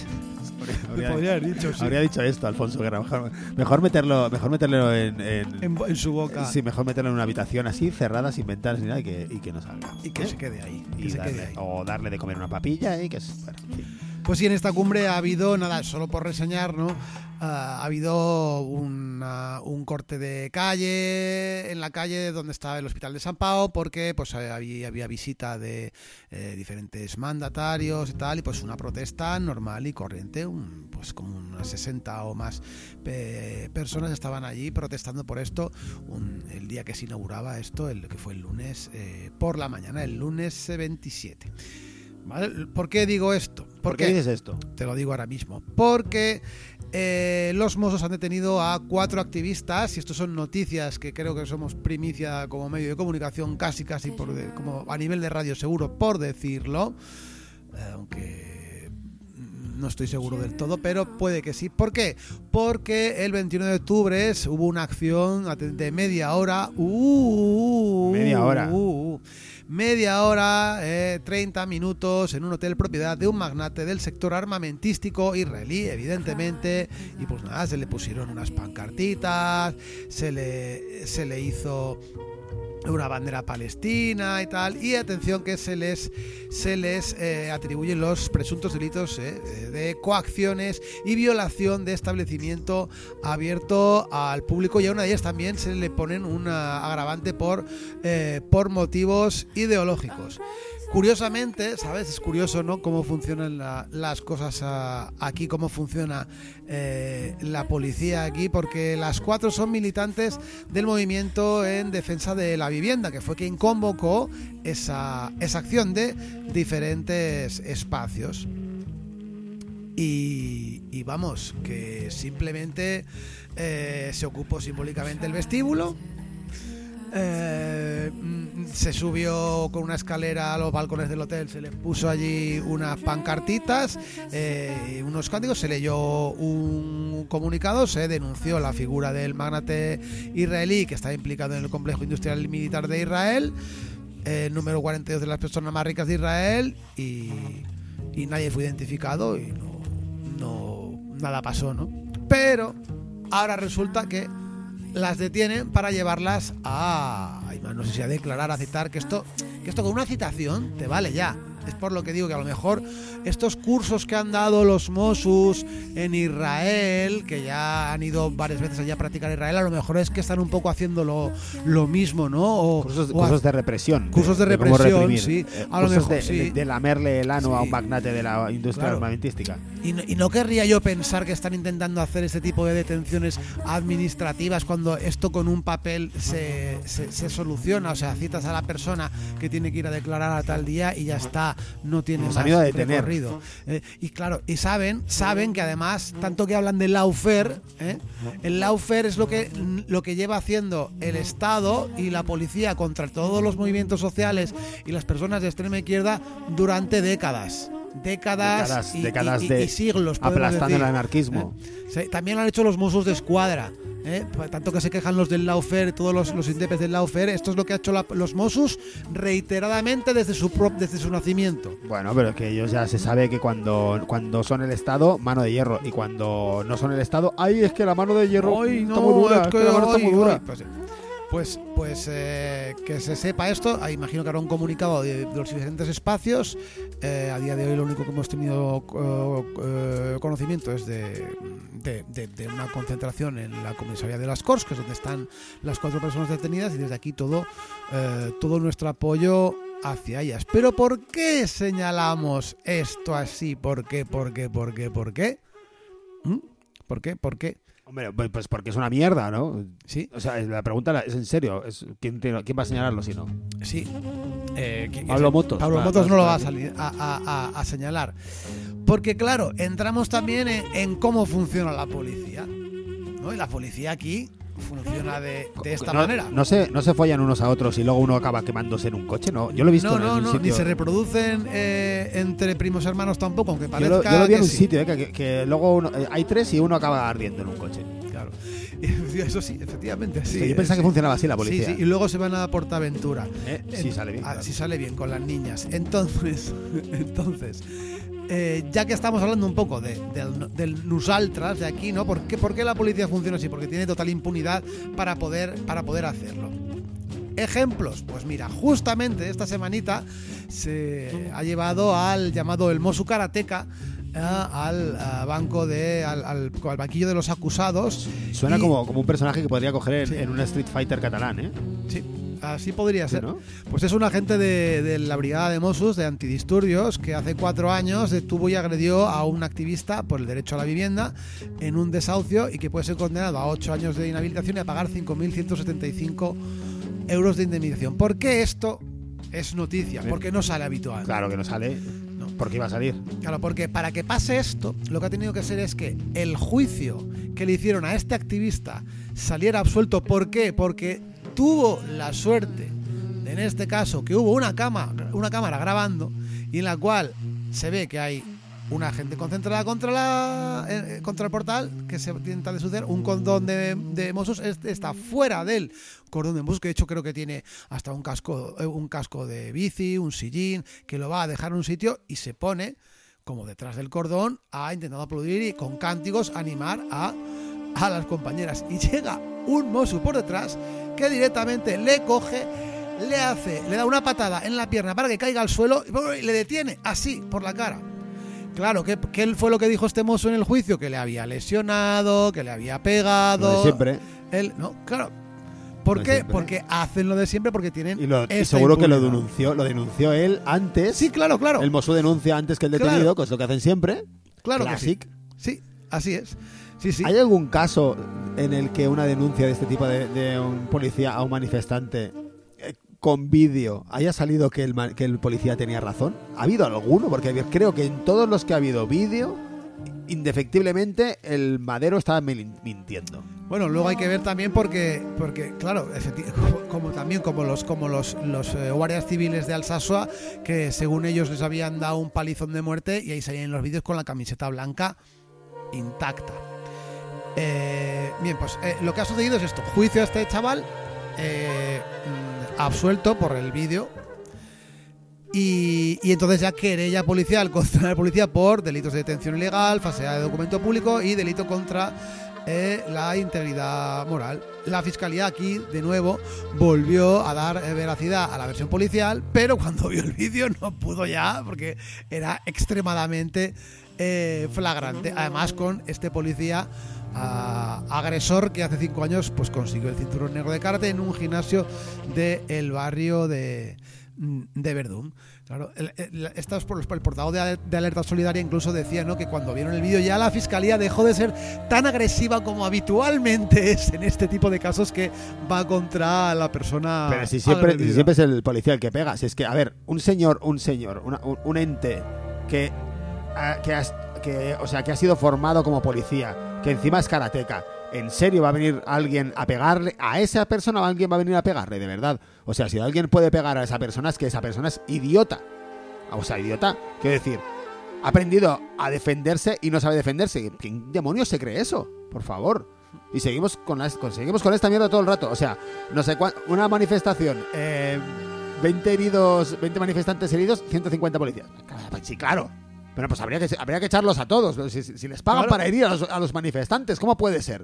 Speaker 3: Me podría haber dicho, sí.
Speaker 2: Habría dicho esto, Alfonso Guerra. Mejor, mejor meterlo, mejor meterlo en, en,
Speaker 3: En, en su boca.
Speaker 2: sí, mejor meterlo en una habitación así, cerrada, sin ventanas ni nada, y que, y que no salga.
Speaker 3: Y que
Speaker 2: ¿eh?
Speaker 3: se quede ahí. Que
Speaker 2: Y
Speaker 3: se
Speaker 2: darle-
Speaker 3: quede ahí.
Speaker 2: o darle de comer una papilla y que es, bueno, en fin.
Speaker 3: Pues sí, en esta cumbre ha habido, nada, solo por reseñar, ¿no? Ah, ha habido una- un corte de calle, en la calle donde estaba el Hospital de San Pau, porque pues había, había visita de eh, diferentes mandatarios y tal, y pues una protesta normal y corriente, un, pues como unas sesenta o más eh, personas estaban allí protestando por esto, un- el día que se inauguraba esto, el que fue el lunes eh, por la mañana, el lunes eh, veintisiete. ¿Vale? ¿Por qué digo esto?
Speaker 2: ¿Por qué dices esto?
Speaker 3: Te lo digo ahora mismo. Porque eh, los Mossos han detenido a cuatro activistas, y esto son noticias que creo que somos primicia como medio de comunicación, casi casi por de- como a nivel de radio seguro, por decirlo, eh, aunque no estoy seguro del todo, pero puede que sí. ¿Por qué? Porque el veintiuno de octubre hubo una acción de media hora. Uh,
Speaker 2: Media hora.
Speaker 3: uh, uh, media hora, eh, treinta minutos en un hotel propiedad de un magnate del sector armamentístico israelí, evidentemente, y pues nada, se le pusieron unas pancartitas, se le, se le hizo una bandera palestina y tal, y atención que se les se les eh, atribuyen los presuntos delitos eh, de coacciones y violación de establecimiento abierto al público, y a una de ellas también se le ponen un agravante por eh, por motivos ideológicos. Curiosamente, ¿sabes? Es curioso, ¿no? Cómo funcionan la, las cosas a, aquí, cómo funciona eh, la policía aquí, porque las cuatro son militantes del movimiento en defensa de la vivienda, que fue quien convocó esa, esa acción de diferentes espacios. Y, y vamos, que simplemente eh, se ocupó simbólicamente el vestíbulo. Eh, se subió con una escalera a los balcones del hotel, se les puso allí unas pancartitas, eh, unos cánticos, se leyó un comunicado, se denunció la figura del magnate israelí que está implicado en el complejo industrial y militar de Israel, eh, número cuarenta y dos de las personas más ricas de Israel, y, y nadie fue identificado y no, no nada pasó, ¿no? Pero ahora resulta que las detienen para llevarlas a, no sé si a declarar, a citar, que esto, que esto con una citación te vale ya. Es por lo que digo que a lo mejor estos cursos que han dado los Mossos en Israel, que ya han ido varias veces allá a practicar Israel, a lo mejor es que están un poco haciendo lo, lo mismo, ¿no? O,
Speaker 2: Cursos,
Speaker 3: o
Speaker 2: cursos
Speaker 3: a-
Speaker 2: de represión.
Speaker 3: cursos de
Speaker 2: cómo
Speaker 3: represión,
Speaker 2: reprimir.
Speaker 3: sí.
Speaker 2: Eh,
Speaker 3: A lo
Speaker 2: cursos
Speaker 3: mejor,
Speaker 2: de,
Speaker 3: sí.
Speaker 2: de, de lamerle el ano
Speaker 3: Sí.
Speaker 2: a un magnate de la industria
Speaker 3: Claro.
Speaker 2: armamentística.
Speaker 3: Y no, y no querría yo pensar que están intentando hacer este tipo de detenciones administrativas cuando esto con un papel se, se, se soluciona. O sea, citas a la persona que tiene que ir a declarar a tal día y ya está, no tiene
Speaker 2: Nos
Speaker 3: más
Speaker 2: han ido a detener.
Speaker 3: recorrido. Eh, y claro, y saben, saben que además, tanto que hablan del lawfare, ¿eh? el lawfare es lo que, lo que lleva haciendo el Estado y la policía contra todos los movimientos sociales y las personas de extrema izquierda durante décadas. Décadas,
Speaker 2: Décadas,
Speaker 3: y,
Speaker 2: décadas
Speaker 3: y-
Speaker 2: de
Speaker 3: y siglos, podemos
Speaker 2: aplastando
Speaker 3: decir.
Speaker 2: el anarquismo.
Speaker 3: ¿Eh? Sí, también lo han hecho los Mossos de Escuadra. ¿eh? Tanto que se quejan los del Lawfare, todos los, los indepes del Lawfare. Esto es lo que ha hecho la, los Mossos reiteradamente desde su prop, desde su nacimiento.
Speaker 2: Bueno, pero es que ellos ya se sabe que cuando, cuando son el Estado, mano de hierro. Y cuando no son el Estado, ¡ay, es que la mano de hierro
Speaker 3: Ay,
Speaker 2: está
Speaker 3: no,
Speaker 2: muy dura!
Speaker 3: es
Speaker 2: Es
Speaker 3: que
Speaker 2: que la mano está
Speaker 3: ay,
Speaker 2: muy dura.
Speaker 3: ay, pues, Pues, pues eh, que se sepa esto. Ah, imagino que habrá un comunicado de, de los diferentes espacios. Eh, a día de hoy lo único que hemos tenido eh, eh, conocimiento es de, de, de, de una concentración en la comisaría de las Corts, que es donde están las cuatro personas detenidas, y desde aquí todo, eh, todo nuestro apoyo hacia ellas. Pero ¿por qué señalamos esto así? ¿Por qué? ¿Por qué? ¿Por qué? ¿Por qué? ¿Mm? ¿Por qué? ¿Por qué?
Speaker 2: Hombre, pues, pues porque es una mierda, ¿no?
Speaker 3: Sí.
Speaker 2: O sea, la pregunta es en serio. Es, ¿quién, tiene- ¿Quién va a señalarlo si no?
Speaker 3: Sí. Eh, que-
Speaker 2: Pablo
Speaker 3: que-
Speaker 2: Motos.
Speaker 3: Pablo
Speaker 2: Va-
Speaker 3: Motos
Speaker 2: va-
Speaker 3: no lo
Speaker 2: va-
Speaker 3: va a, salir, a, a- a- a señalar. Porque, claro, entramos también en, en cómo funciona la policía, ¿no? Y la policía aquí funciona de, de esta
Speaker 2: no,
Speaker 3: manera.
Speaker 2: No se, no se follan unos a otros y luego uno acaba quemándose en un coche, ¿no? Yo lo he visto
Speaker 3: no,
Speaker 2: en
Speaker 3: no,
Speaker 2: un
Speaker 3: no,
Speaker 2: sitio.
Speaker 3: ni se reproducen eh, entre primos hermanos tampoco, aunque
Speaker 2: Yo
Speaker 3: parezca
Speaker 2: lo, yo lo vi en
Speaker 3: que
Speaker 2: un
Speaker 3: sí.
Speaker 2: sitio, ¿eh? que, que- que luego uno- eh, hay tres y uno acaba ardiendo en un coche.
Speaker 3: Claro. Eso sí, efectivamente. Sí,
Speaker 2: Sí, yo pensaba
Speaker 3: sí.
Speaker 2: que funcionaba así la policía.
Speaker 3: Sí, sí, y luego se van a Portaventura.
Speaker 2: ¿Eh? Sí, sale bien.
Speaker 3: Ah,
Speaker 2: claro.
Speaker 3: sí sale bien con las niñas. Entonces, entonces eh, ya que estamos hablando un poco de, del, del Nusaltras de aquí, ¿no? ¿Por qué, ¿Por qué la policía funciona así? Porque tiene total impunidad para poder, para poder hacerlo. Ejemplos, pues mira, justamente esta semanita se ha llevado al llamado el Mosu Karateka eh, al eh, banco de al, al, al banquillo de los acusados.
Speaker 2: Suena
Speaker 3: y-
Speaker 2: como, como un personaje que podría coger en,
Speaker 3: Sí.
Speaker 2: en un Street Fighter catalán, ¿eh?
Speaker 3: Sí, así podría
Speaker 2: Sí,
Speaker 3: ser.
Speaker 2: ¿no?
Speaker 3: Pues es un agente de, de la Brigada de Mossos de Antidisturbios que hace cuatro años detuvo y agredió a un activista por el derecho a la vivienda en un desahucio y que puede ser condenado a ocho años de inhabilitación y a pagar cinco mil ciento setenta y cinco euros de indemnización. ¿Por qué esto es noticia? Porque no sale habitual.
Speaker 2: Claro que no sale.
Speaker 3: No.
Speaker 2: Porque iba a salir.
Speaker 3: Claro, porque para que pase esto, lo que ha tenido que ser es que el juicio que le hicieron a este activista saliera absuelto. ¿Por qué? Porque tuvo la suerte, en este caso, que hubo una cámara, una cámara grabando y en la cual se ve que hay una gente concentrada contra la eh, contra el portal que se intenta desuciar. Un cordón de, de Mossos este está fuera del cordón de Mossos, que de hecho creo que tiene hasta un casco eh, un casco de bici, un sillín, que lo va a dejar en un sitio y se pone como detrás del cordón a intentando aplaudir y con cánticos animar a, a las compañeras. Y llega un Mosu por detrás que directamente le coge, le hace, le da una patada en la pierna para que caiga al suelo y le detiene así por la cara. Claro, ¿qué, ¿qué fue lo que dijo este mozo en el juicio? Que le había lesionado, que le había pegado.
Speaker 2: Lo de siempre.
Speaker 3: Él, no, claro. ¿Por
Speaker 2: Lo de
Speaker 3: qué?
Speaker 2: siempre.
Speaker 3: Porque hacen lo de siempre, porque tienen
Speaker 2: Y, lo, y
Speaker 3: esta
Speaker 2: seguro que lo
Speaker 3: impunidad.
Speaker 2: denunció, lo denunció él antes.
Speaker 3: Sí, claro, claro.
Speaker 2: El Mosu denuncia antes que el detenido,
Speaker 3: Claro.
Speaker 2: que es lo que hacen siempre.
Speaker 3: Claro
Speaker 2: Classic.
Speaker 3: que sí. Sí, así es. Sí, sí.
Speaker 2: ¿Hay algún caso en el que una denuncia de este tipo de, de un policía a un manifestante eh, con vídeo haya salido que el, ma- que el policía tenía razón? ¿Ha habido alguno? Porque creo que en todos los que ha habido vídeo, indefectiblemente el Madero estaba min- mintiendo.
Speaker 3: Bueno, luego hay que ver también porque, porque claro, efecti- como, como también como los como los, los eh, guardias civiles de Alsasua, que según ellos les habían dado un palizón de muerte y ahí salían los vídeos con la camiseta blanca intacta. Eh, bien, pues eh, lo que ha sucedido es esto: juicio a este chaval, eh, mm, absuelto por el vídeo. Y, y entonces ya querella policial contra la policía por delitos de detención ilegal, falsedad de documento público y delito contra eh, la integridad moral. La fiscalía aquí, de nuevo, volvió a dar eh, veracidad a la versión policial, pero cuando vio el vídeo no pudo ya, porque era extremadamente eh, flagrante. Además, con este policía ah, agresor que hace cinco años pues consiguió el cinturón negro de karate en un gimnasio del barrio de de Verdún. Claro, el, el, esto es por, el portavoz de, de Alerta Solidaria incluso decía, ¿no?, que cuando vieron el vídeo ya la fiscalía dejó de ser tan agresiva como habitualmente es en este tipo de casos, que va contra la persona.
Speaker 2: Pero si siempre, si
Speaker 3: agredida.
Speaker 2: siempre es el policía el que pega. Si es que, a ver, un señor, un señor, una- un, un ente que, ah, que, has- que, o sea, que ha sido formado como policía, que encima es karateca, ¿en serio va a venir alguien a pegarle? ¿A esa persona alguien va a venir a pegarle, de verdad? O sea, si alguien puede pegar a esa persona, es que esa persona es idiota. O sea, idiota. Quiero decir, ha aprendido a defenderse y no sabe defenderse. ¿Quién demonios se cree eso? Por favor. Y seguimos con, la, con, seguimos con esta mierda todo el rato. O sea, no sé cuánto. Una manifestación, eh, veinte heridos, veinte manifestantes heridos, ciento cincuenta policías. Sí, claro. Pero pues habría que, habría que echarlos a todos. Si, si les pagan claro. para herir a los, a los manifestantes, ¿cómo puede ser?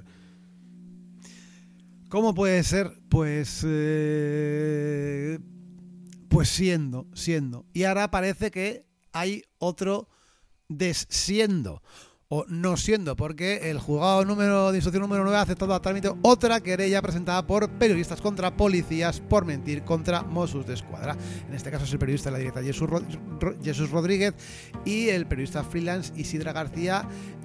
Speaker 3: ¿Cómo puede ser? Pues. Eh, pues siendo, siendo. Y ahora parece que hay otro dessiendo. O no siendo, porque el juzgado número de instrucción número nueve ha aceptado a trámite otra querella presentada por periodistas contra policías por mentir contra Mossos d'Esquadra. En este caso es el periodista de la directa Jesús, Rod- Jesús Rodríguez y el periodista freelance Isidra García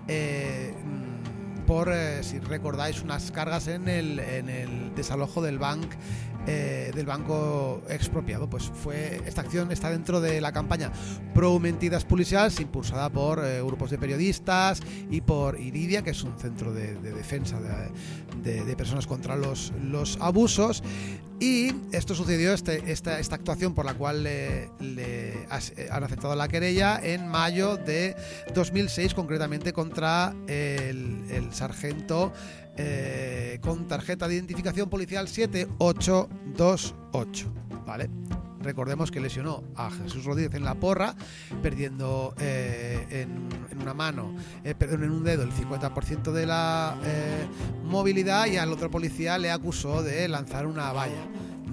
Speaker 3: eh, por, eh, si recordáis, unas cargas en el, en el desalojo del banco Eh, del banco expropiado. Pues fue esta acción está dentro de la campaña Pro Mentides Policials, impulsada por eh, grupos de periodistas y por Iridia, que es un centro de, de defensa de, de, de personas contra los, los abusos. Y esto sucedió, este, esta, esta actuación por la cual le, le has, eh, han aceptado la querella en mayo de dos mil seis, concretamente contra el, el sargento Eh, con tarjeta de identificación policial siete ocho dos ocho, ¿vale? Recordemos que lesionó a Jesús Rodríguez en la porra, perdiendo eh, en, en una mano, eh, perdón, en un dedo el cincuenta por ciento de la eh, movilidad, y al otro policía le acusó de lanzar una valla.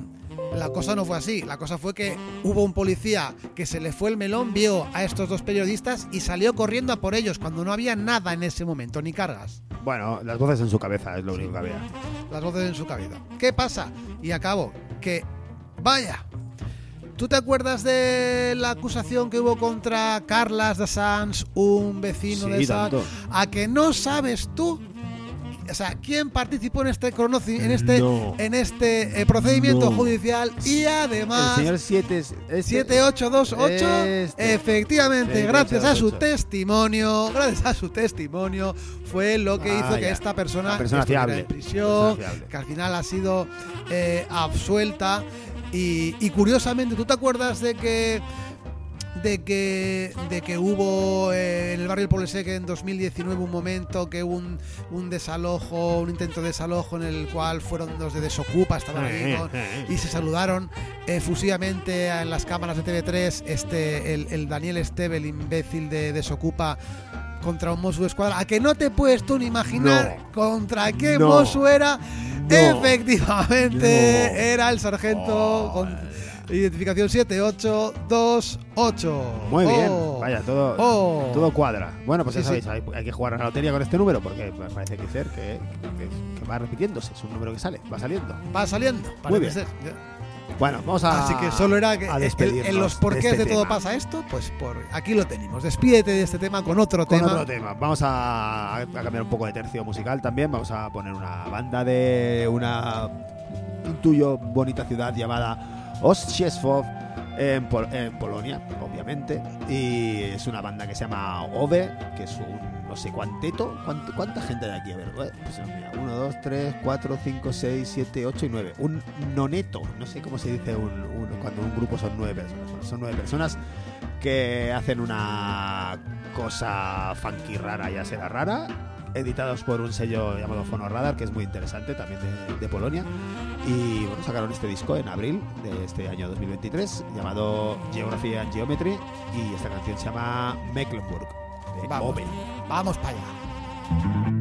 Speaker 3: La cosa no fue así, la cosa fue que hubo un policía que se le fue el melón, vio a estos dos periodistas y salió corriendo a por ellos cuando no había nada en ese momento, ni cargas.
Speaker 2: Bueno, las voces en su cabeza es lo único que había.
Speaker 3: Las voces en su cabeza. ¿Qué pasa? Y acabo, que vaya, ¿tú te acuerdas de la acusación que hubo contra Carles de Sans, un vecino
Speaker 2: sí,
Speaker 3: de Sans?
Speaker 2: tanto.
Speaker 3: ¿A que no sabes tú? O sea, ¿quién participó en este cronoci- en este
Speaker 2: no.
Speaker 3: en este eh, procedimiento
Speaker 2: no.
Speaker 3: judicial? Y además
Speaker 2: el señor siete, este,
Speaker 3: siete ocho dos ocho,
Speaker 2: este.
Speaker 3: efectivamente,
Speaker 2: siete,
Speaker 3: gracias a su
Speaker 2: ocho.
Speaker 3: testimonio, gracias a su testimonio fue lo que
Speaker 2: Ah,
Speaker 3: hizo
Speaker 2: ya.
Speaker 3: que esta persona,
Speaker 2: Una persona
Speaker 3: estuviera
Speaker 2: fiable.
Speaker 3: en prisión,
Speaker 2: Persona fiable.
Speaker 3: que al final ha sido eh, absuelta. Y, y curiosamente, ¿tú te acuerdas de que de que de que hubo eh, en el barrio del Pobleseque en dos mil diecinueve un momento que hubo un, un desalojo, un intento de desalojo en el cual fueron los de Desocupa, estaban ahí con, y se saludaron efusivamente en las cámaras de T V tres, este el, el Daniel Esteve, el imbécil de Desocupa, contra un Mossos d'Esquadra? ¿A que no te puedes tú ni imaginar
Speaker 2: no.
Speaker 3: contra qué
Speaker 2: no.
Speaker 3: Mossos era?
Speaker 2: No.
Speaker 3: Efectivamente,
Speaker 2: no.
Speaker 3: era el sargento
Speaker 2: oh.
Speaker 3: con identificación siete ocho dos ocho.
Speaker 2: Muy bien,
Speaker 3: oh.
Speaker 2: vaya, todo,
Speaker 3: oh.
Speaker 2: todo cuadra. Bueno, pues
Speaker 3: Sí,
Speaker 2: ya sabéis,
Speaker 3: sí.
Speaker 2: hay, hay que jugar a la lotería con este número porque parece que ser que, que, que va repitiéndose, es un número que sale, va saliendo.
Speaker 3: Va saliendo,
Speaker 2: Muy
Speaker 3: parece
Speaker 2: bien.
Speaker 3: ser.
Speaker 2: Bueno, vamos a
Speaker 3: Así que solo era que
Speaker 2: a
Speaker 3: en,
Speaker 2: despedirnos
Speaker 3: en los porqués
Speaker 2: de,
Speaker 3: de,
Speaker 2: este
Speaker 3: todo
Speaker 2: tema.
Speaker 3: pasa esto, pues por aquí lo tenemos. Despídete de este tema con otro
Speaker 2: Con
Speaker 3: tema.
Speaker 2: otro tema. Vamos a, a cambiar un poco de tercio musical también. Vamos a poner una banda de una un tuyo bonita ciudad llamada Ostrzeżów en, Pol- en Polonia, obviamente. Y es una banda que se llama Ove, que es un no sé cuánteto. ¿Cuánto, ¿Cuánta gente hay aquí? A ver, eh, pues mira, uno, dos, tres, cuatro, cinco, seis, siete, ocho y nueve. Un noneto. No sé cómo se dice un, un, cuando un grupo son nueve personas. Son nueve personas que hacen una cosa funky rara, ya será rara, editados por un sello llamado Fonoradar, que es muy interesante, también de, de Polonia. Y bueno, sacaron este disco en abril de este año dos mil veintitrés llamado Geography and Geometry, y esta canción se llama Mecklenburg de
Speaker 3: Vamos,
Speaker 2: Ove.
Speaker 3: vamos para allá.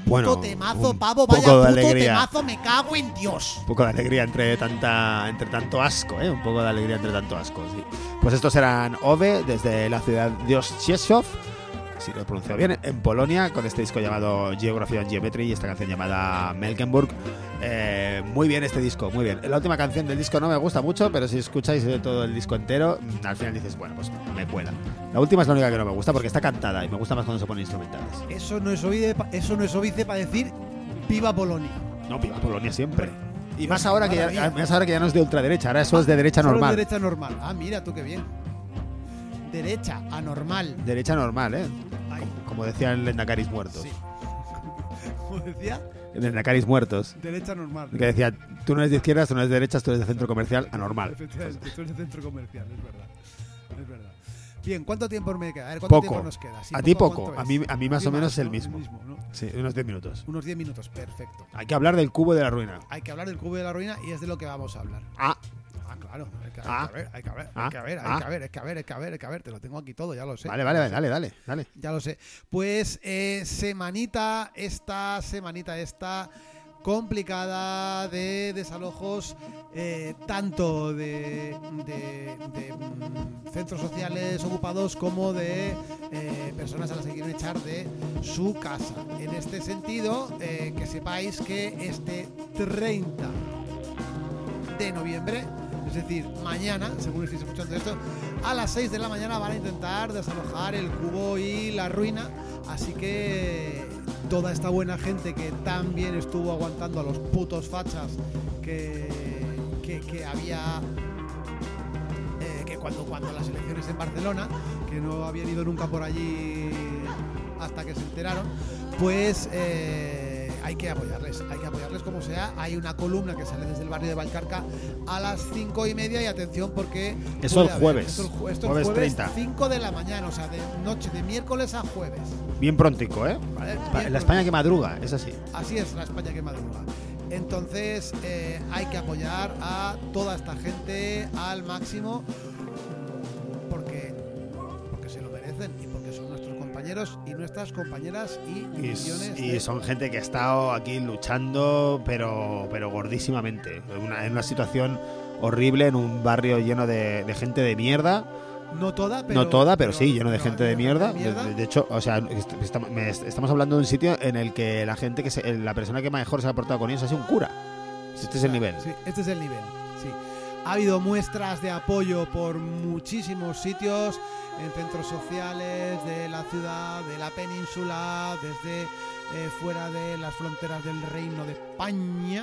Speaker 3: puto temazo,
Speaker 2: un
Speaker 3: pavo, vaya
Speaker 2: poco de
Speaker 3: puto
Speaker 2: alegría.
Speaker 3: temazo, me cago en Dios.
Speaker 2: Un poco de alegría entre tanta entre tanto asco, ¿eh? Un poco de alegría entre tanto asco, sí. Pues estos eran Ove, desde la ciudad de Ościeszów, si lo he pronunciado bien, en Polonia, con este disco llamado Geography and Geometry y esta canción llamada Melkenburg. Eh, muy bien este disco, muy bien. La última canción del disco no me gusta mucho, pero si escucháis todo el disco entero, al final dices, bueno, pues me cuela. La última es la única que no me gusta porque está cantada y me gusta más cuando se ponen instrumentales.
Speaker 3: Eso no es óbice, eso no es óbice para decir viva Polonia.
Speaker 2: No, viva Polonia siempre. Y
Speaker 3: Dios,
Speaker 2: más ahora, que ya,
Speaker 3: maravilla.
Speaker 2: más ahora que ya no es de ultraderecha, ahora eso es de derecha
Speaker 3: Solo
Speaker 2: normal.
Speaker 3: derecha normal. Ah, mira tú qué bien. Derecha anormal.
Speaker 2: Derecha normal, ¿eh?
Speaker 3: Ay,
Speaker 2: Como, como decían Lendakaris muertos.
Speaker 3: sí. Como decía,
Speaker 2: Lendakaris muertos.
Speaker 3: derecha normal.
Speaker 2: Que decía, tú no eres de izquierdas, tú no eres de derechas, tú eres de centro comercial, anormal.
Speaker 3: Efectivamente, tú eres de centro comercial, es verdad. Es verdad. Bien, ¿cuánto tiempo me queda? A ver, ¿cuánto
Speaker 2: Poco.
Speaker 3: tiempo nos queda? Sí,
Speaker 2: A ti poco,
Speaker 3: ¿cuánto
Speaker 2: a
Speaker 3: es?
Speaker 2: mí- a mí más o menos el
Speaker 3: ¿no?
Speaker 2: mismo.
Speaker 3: ¿no?
Speaker 2: Sí, unos diez minutos.
Speaker 3: Unos diez minutos, perfecto.
Speaker 2: Hay que hablar del cubo de la ruina.
Speaker 3: Hay que hablar del cubo de la ruina y es de lo que vamos a hablar.
Speaker 2: Ah,
Speaker 3: Ah, claro. Hay que, hay
Speaker 2: Ah.
Speaker 3: que ver, hay que ver,
Speaker 2: Ah.
Speaker 3: hay que ver, hay
Speaker 2: Ah.
Speaker 3: que ver, hay que ver, hay que ver, hay que ver. Te lo tengo aquí todo, ya lo sé.
Speaker 2: vale, vale, dale, dale, dale.
Speaker 3: Ya lo sé. Pues eh, semanita esta, semanita esta complicada de desalojos, eh, tanto de, de- de, mm, centros sociales ocupados como de eh, personas a las que quieren echar de su casa. En este sentido, eh, que sepáis que este treinta de noviembre, es decir, mañana, según estéis escuchando esto, a las seis de la mañana van a intentar desalojar el cubo y la ruina. Así que toda esta buena gente que tan bien estuvo aguantando a los putos fachas que, que, que había eh, que cuando, cuando las elecciones en Barcelona, que no habían ido nunca por allí hasta que se enteraron, pues eh, hay que apoyarles, hay que apoyarles como sea. Hay una columna que sale desde el barrio de Valcarca a las cinco y media y atención porque
Speaker 2: Eso el
Speaker 3: puede haber-
Speaker 2: jueves.
Speaker 3: esto el, ju- esto el
Speaker 2: Jueves
Speaker 3: jueves
Speaker 2: treinta.
Speaker 3: cinco de la mañana, o sea, de noche, de miércoles a jueves.
Speaker 2: Bien prontico, ¿eh?
Speaker 3: ¿vale?
Speaker 2: Pa-
Speaker 3: Bien,
Speaker 2: La España que madruga, es así.
Speaker 3: Así es la España que madruga. Entonces eh, hay que apoyar a toda esta gente al máximo porque, porque se lo merecen y porque son nuestros compañeros y nuestras compañeras y,
Speaker 2: Y,
Speaker 3: millones
Speaker 2: y
Speaker 3: de...
Speaker 2: son gente que ha estado aquí luchando, pero, pero gordísimamente. En una, en una situación horrible, en un barrio lleno de, de gente de mierda.
Speaker 3: No toda, pero...
Speaker 2: No toda, pero sí, lleno de gente de
Speaker 3: hay
Speaker 2: mierda.
Speaker 3: gente
Speaker 2: De, de hecho, o sea, est- estamos, me- estamos hablando de un sitio en el que la gente que se- la persona que mejor se ha portado con ellos ha sido un cura. Este es el nivel.
Speaker 3: Sí, este es el nivel, sí. Ha habido muestras de apoyo por muchísimos sitios, en centros sociales de la ciudad, de la península, desde eh, fuera de las fronteras del Reino de España.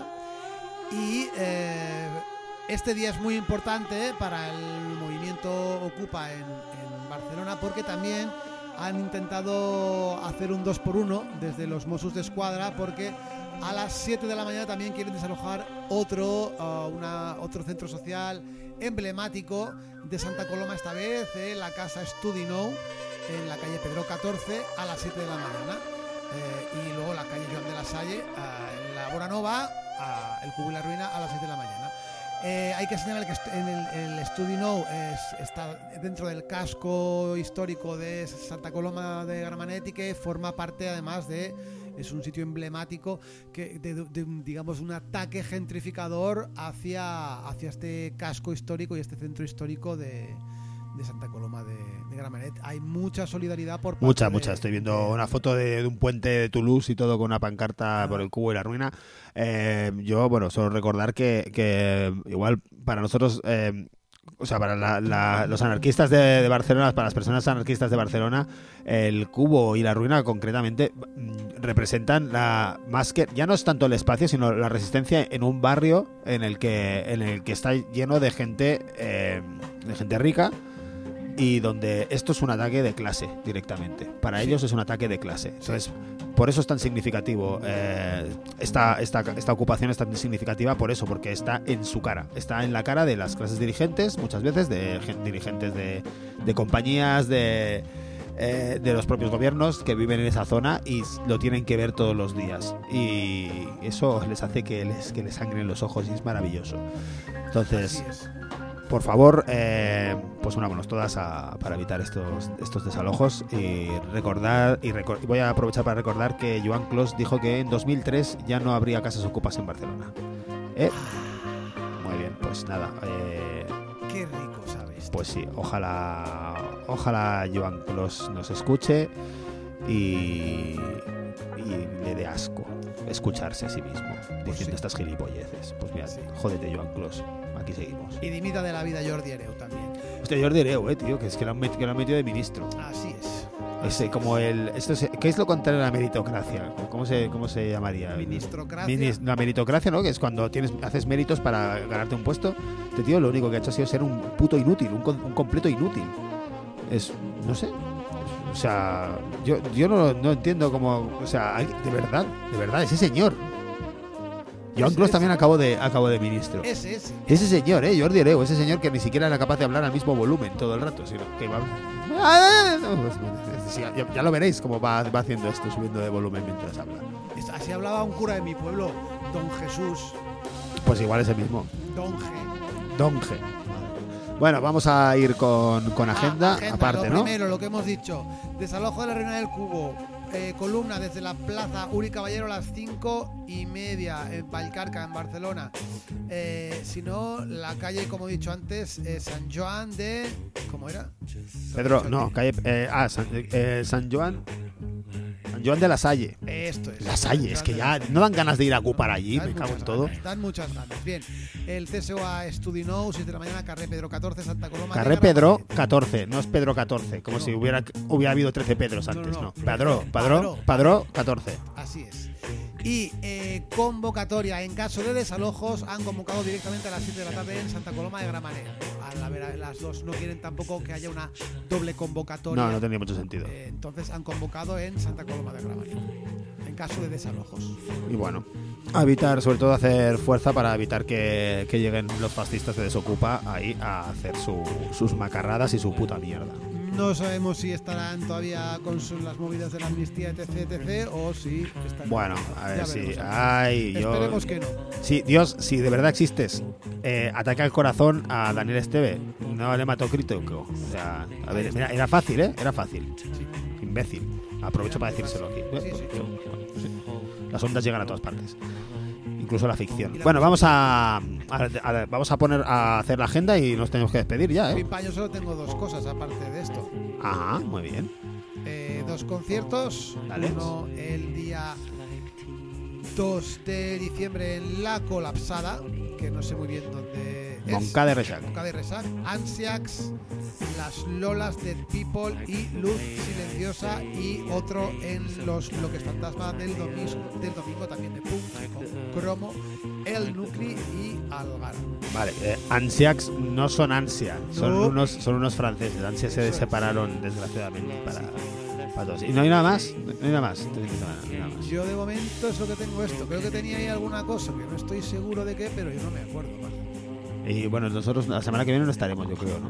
Speaker 3: Y eh, este día es muy importante para el movimiento Ocupa en, en Barcelona porque también han intentado hacer un dos por uno desde los Mossos de Escuadra porque a las siete de la mañana también quieren desalojar otro, uh, una, otro centro social emblemático de Santa Coloma, esta vez eh, la casa Studi Nou en la calle Pedro catorce a las siete de la mañana. Eh, y luego la calle Joan de la Salle uh, en la Boranova, uh, el Cubo y la Ruina a las siete de la mañana. Eh, hay que señalar que est- en el, el Studi Nou es, está dentro del casco histórico de Santa Coloma de Gramenet y que forma parte además de, es un sitio emblemático que de, de un, digamos, un ataque gentrificador hacia, hacia este casco histórico y este centro histórico de, de Santa Coloma de, de Gramenet. Hay mucha solidaridad por parte
Speaker 2: Mucha,
Speaker 3: de-
Speaker 2: mucha. Estoy viendo
Speaker 3: de-
Speaker 2: una foto de, de un puente de Toulouse y todo con una pancarta por el cubo y la ruina. Eh, yo, bueno, solo recordar que, que igual para nosotros, eh, o sea, para la- la- los anarquistas de, de Barcelona, para las personas anarquistas de Barcelona, el cubo y la ruina concretamente mm, representan la más que ya no es tanto el espacio, sino la resistencia en un barrio en el que en el que está lleno de gente, eh, de gente rica. Y donde esto es un ataque de clase directamente. Para ellos es un ataque de clase. Entonces, por eso es tan significativo. Eh, esta, esta, esta ocupación es tan significativa por eso, porque está en su cara. Está en la cara de las clases dirigentes, muchas veces, de gen- dirigentes de, de compañías, de, eh, de los propios gobiernos que viven en esa zona y lo tienen que ver todos los días. Y eso les hace que les, que les sangren los ojos y es maravilloso. Entonces...
Speaker 3: Así es.
Speaker 2: por favor, eh, pues unámonos todas a, para evitar estos, estos desalojos y recordar, y recor- voy a aprovechar para recordar que Joan Clos dijo que en dos mil tres ya no habría casas ocupas en Barcelona. ¿Eh? Muy bien, pues nada, eh,
Speaker 3: Qué rico, ¿sabes?
Speaker 2: pues sí, ojalá, ojalá Joan Clos nos escuche y, y le dé asco escucharse a sí mismo diciendo
Speaker 3: sí.
Speaker 2: estas gilipolleces. Pues mira,
Speaker 3: Sí.
Speaker 2: jódete, Joan Clos, aquí seguimos.
Speaker 3: Y dimita de la vida Jordi Hereu también.
Speaker 2: Hostia, Jordi Hereu, eh, tío, que es que lo han, met- que lo han metido de ministro.
Speaker 3: Así es.
Speaker 2: Ese, como el, esto es, ¿qué es lo contrario a la meritocracia? ¿Cómo se, cómo se llamaría?
Speaker 3: Ministrocracia.
Speaker 2: Minis- la meritocracia, ¿no? Que es cuando tienes, haces méritos para ganarte un puesto. Este tío lo único que ha hecho ha sido ser un puto inútil, un, con- un completo inútil. Es, no sé. O sea, yo, yo no, no entiendo cómo. O sea, hay- de verdad, de verdad, ese señor. Joan
Speaker 3: Ese
Speaker 2: Clos
Speaker 3: es.
Speaker 2: también acabó de, acabó de ministro.
Speaker 3: Ese, ese.
Speaker 2: Ese señor, eh, Jordi Hereu, ese señor que ni siquiera era capaz de hablar al mismo volumen todo el rato, sino que va. Sí, ya, ya lo veréis cómo va, va haciendo esto, subiendo de volumen mientras habla.
Speaker 3: Es- Así hablaba un cura de mi pueblo, Don Jesús.
Speaker 2: Pues igual es el mismo.
Speaker 3: Don G.
Speaker 2: Don G. Bueno, vamos a ir con, con agenda,
Speaker 3: Ah, agenda,
Speaker 2: aparte,
Speaker 3: lo
Speaker 2: ¿no?
Speaker 3: Primero, lo que hemos dicho. Desalojo de la Reina del Cubo. Eh, columna desde la plaza Uri Caballero a las cinco y media en Vallcarca, en Barcelona. Eh, si no, la calle, como he dicho antes, eh, San Joan de... ¿Cómo era?
Speaker 2: Pedro, no, calle. Eh, ah, San, eh, San Joan. San Joan de la Salle.
Speaker 3: Esto es.
Speaker 2: La Salle, es
Speaker 3: San
Speaker 2: que
Speaker 3: Joan
Speaker 2: ya
Speaker 3: de-
Speaker 2: no dan ganas de ir a ocupar allí,
Speaker 3: Dan
Speaker 2: me cago en
Speaker 3: muchas
Speaker 2: todo.
Speaker 3: ganas, Dan muchas ganas. Bien, el C S O A Studinou, siete de la mañana, Carré Pedro catorce, Santa Coloma. de
Speaker 2: Carré Pedro
Speaker 3: Gramenet.
Speaker 2: catorce, no es Pedro catorce, como
Speaker 3: No.
Speaker 2: si hubiera, hubiera habido trece Pedros
Speaker 3: No, no,
Speaker 2: antes,
Speaker 3: no.
Speaker 2: no. Padró,
Speaker 3: Padró,
Speaker 2: Padró, Padró catorce.
Speaker 3: Así es. Y eh, convocatoria, en caso de desalojos, han convocado directamente a las siete de la tarde en Santa Coloma de Gramenet. A la vera- las dos no quieren tampoco que haya una doble convocatoria.
Speaker 2: No, no tenía mucho sentido.
Speaker 3: Eh, entonces han convocado en Santa Coloma de Gramenet, en caso de desalojos.
Speaker 2: Y bueno, a evitar, sobre todo hacer fuerza para evitar que, que lleguen los fascistas de Desocupa ahí a hacer su- sus macarradas y su puta mierda.
Speaker 3: No sabemos si estarán todavía con su- las movidas de la amnistía, etc, etc, o si están...
Speaker 2: Bueno, a ver
Speaker 3: Ya
Speaker 2: si...
Speaker 3: veremos.
Speaker 2: Ay, yo...
Speaker 3: Esperemos que no.
Speaker 2: Sí, Dios, si de verdad existes, eh, ataca al corazón a Daniel Esteve, no le mató crítico. O sea, a ver, mira, era fácil, ¿eh? Era fácil. Imbécil. Aprovecho para decírselo aquí.
Speaker 3: Sí, sí, sí.
Speaker 2: Las ondas llegan a todas partes. Incluso la ficción. Bueno, vamos a, a- a- vamos a poner a hacer la agenda y nos tenemos que despedir ya, ¿eh?
Speaker 3: Pipa, yo solo tengo dos cosas aparte de esto.
Speaker 2: Ajá, muy bien.
Speaker 3: Eh, dos conciertos.
Speaker 2: Dale.
Speaker 3: Uno el día dos de diciembre en La Colapsada, que no sé muy bien dónde es.
Speaker 2: Moncada de Resac.
Speaker 3: Moncada de Resac. Ansiax, Las Lolas de People y Luz Silenciosa. Y otro en los Lo que es Fantasma del domingo, del domingo también de Punk, con Cromo, El Nucli y Algar.
Speaker 2: Vale, eh, Ansiacs no son Ansia, son
Speaker 3: No.
Speaker 2: unos son unos franceses. Ansia se
Speaker 3: Eso es.
Speaker 2: separaron desgraciadamente para, para todos. Y no hay nada más, no hay nada más. No hay nada más.
Speaker 3: Yo de momento es lo que tengo esto. Creo que tenía ahí alguna cosa que no estoy seguro de qué, pero yo no me acuerdo. ¿Vale?
Speaker 2: Y bueno, nosotros la semana que viene no estaremos, yo creo, ¿no?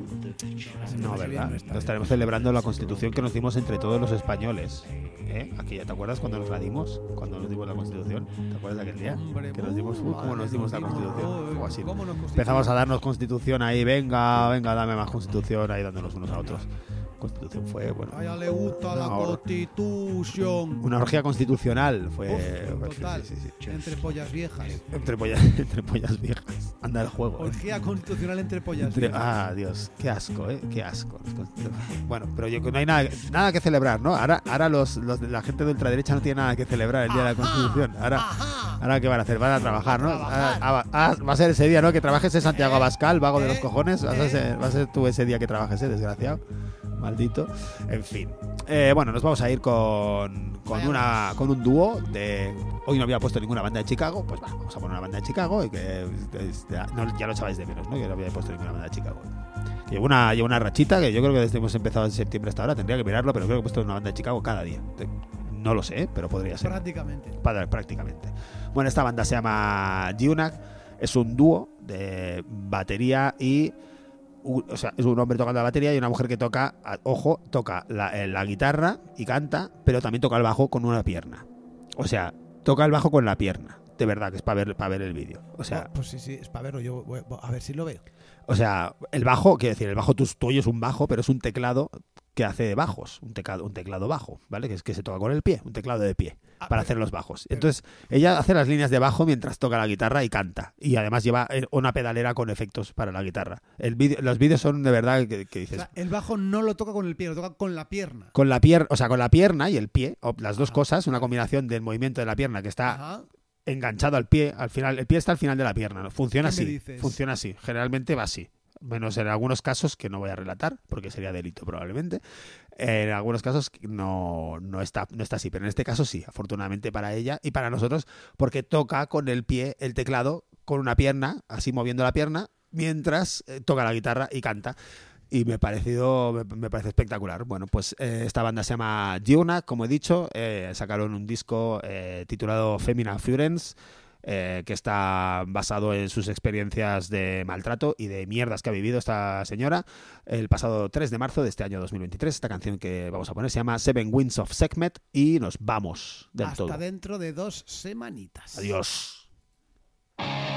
Speaker 2: No, ¿verdad? No estaremos celebrando la Constitución que nos dimos entre todos los españoles. ¿Eh? Aquí, ¿te acuerdas cuando nos la dimos? Cuando nos dimos la Constitución. ¿Te acuerdas de aquel día?
Speaker 3: Hombre,
Speaker 2: Que nos dimos, uh, ¿cómo nos dimos la Constitución? O así.
Speaker 3: ¿Cómo nos
Speaker 2: Empezamos a darnos Constitución ahí, venga, venga, dame más Constitución, ahí dándonos unos a otros. Constitución fue, bueno,
Speaker 3: A ella le gusta la
Speaker 2: Una hor-
Speaker 3: Constitución.
Speaker 2: una orgía constitucional. Fue,
Speaker 3: Uf,
Speaker 2: fue- sí,
Speaker 3: total.
Speaker 2: sí, sí, sí.
Speaker 3: Entre pollas viejas.
Speaker 2: Entre pollas, entre pollas viejas. Anda el juego. ¿eh?
Speaker 3: Orgía constitucional entre pollas
Speaker 2: Entre-
Speaker 3: viejas.
Speaker 2: ah, Dios, qué asco, ¿eh? Qué asco. Bueno, pero yo, no hay nada, nada que celebrar, ¿no? Ahora, ahora los, los de la gente de ultraderecha no tiene nada que celebrar el día de la Constitución. Ahora,
Speaker 3: Ajá.
Speaker 2: ahora ¿qué van a hacer? Van a trabajar, ¿no?
Speaker 3: Trabajar.
Speaker 2: Ah, ah, ah, va a ser ese día, ¿no? Que trabajes en Santiago
Speaker 3: Eh,
Speaker 2: Abascal, vago de los
Speaker 3: eh,
Speaker 2: cojones. Vas a
Speaker 3: eh.
Speaker 2: ser, va a ser tú ese día que trabajes, ¿eh? Desgraciado. Maldito. En fin. Eh, bueno, nos vamos a ir con, con,
Speaker 3: Vaya
Speaker 2: una, con un dúo de... Hoy no había puesto ninguna banda de Chicago, pues va, vamos a poner una banda de Chicago y que es- ya, no, ya lo echabais de menos, ¿no? Que no había puesto ninguna banda de Chicago. Llevo una, llevo una rachita que yo creo que desde que hemos empezado en septiembre hasta ahora, tendría que mirarlo, pero creo que he puesto una banda de Chicago cada día. No lo sé, pero podría ser.
Speaker 3: Prácticamente.
Speaker 2: Para- prácticamente. Bueno, esta banda se llama Giunac, es un dúo de batería y... u- O sea, es un hombre tocando la batería y una mujer que toca, a- ojo, toca la, eh, la guitarra y canta, pero también toca el bajo con una pierna. O sea, toca el bajo con la pierna. de verdad que es para ver, para ver el vídeo. O sea,
Speaker 3: Oh, pues sí, sí, es para verlo. Yo voy- a ver si lo veo.
Speaker 2: o sea, el bajo, quiero decir, el bajo tu- tuyo es un bajo, pero es un teclado que hace bajos, un teclado, un teclado bajo, ¿vale? Que es que se toca con el pie, un teclado de pie,
Speaker 3: Ah,
Speaker 2: para
Speaker 3: pero-
Speaker 2: hacer los bajos.
Speaker 3: pero-
Speaker 2: Entonces, ella hace las líneas de bajo mientras toca la guitarra y canta. Y además lleva eh, una pedalera con efectos para la guitarra. El vídeo- los vídeos son de verdad que, que
Speaker 3: O
Speaker 2: dices...
Speaker 3: sea, el bajo no lo toca con el pie, lo toca con la pierna.
Speaker 2: Con la pierna, o sea, con la pierna y el pie, o las dos cosas, una combinación del movimiento de la pierna que está
Speaker 3: Ajá.
Speaker 2: enganchado al pie, al final, el pie está al final de la pierna, ¿no? Funciona
Speaker 3: ¿Qué me
Speaker 2: así,
Speaker 3: dices?
Speaker 2: funciona así, generalmente va así, menos en algunos casos que no voy a relatar, porque sería delito probablemente, en algunos casos no, no, está, no está así, pero en este caso sí, afortunadamente para ella y para nosotros, porque toca con el pie el teclado con una pierna, así moviendo la pierna, mientras eh, toca la guitarra y canta. Y me ha parecido, me, me parece espectacular. Bueno, pues eh, esta banda se llama Giona, como he dicho, eh, sacaron un disco eh, titulado Femina Furence, eh, que está basado en sus experiencias de maltrato y de mierdas que ha vivido esta señora. El pasado tres de marzo de este año dos mil veintitrés, esta canción que vamos a poner se llama Seven Winds of Sekhmet y nos vamos del
Speaker 3: Hasta
Speaker 2: todo.
Speaker 3: dentro de dos semanitas.
Speaker 2: Adiós.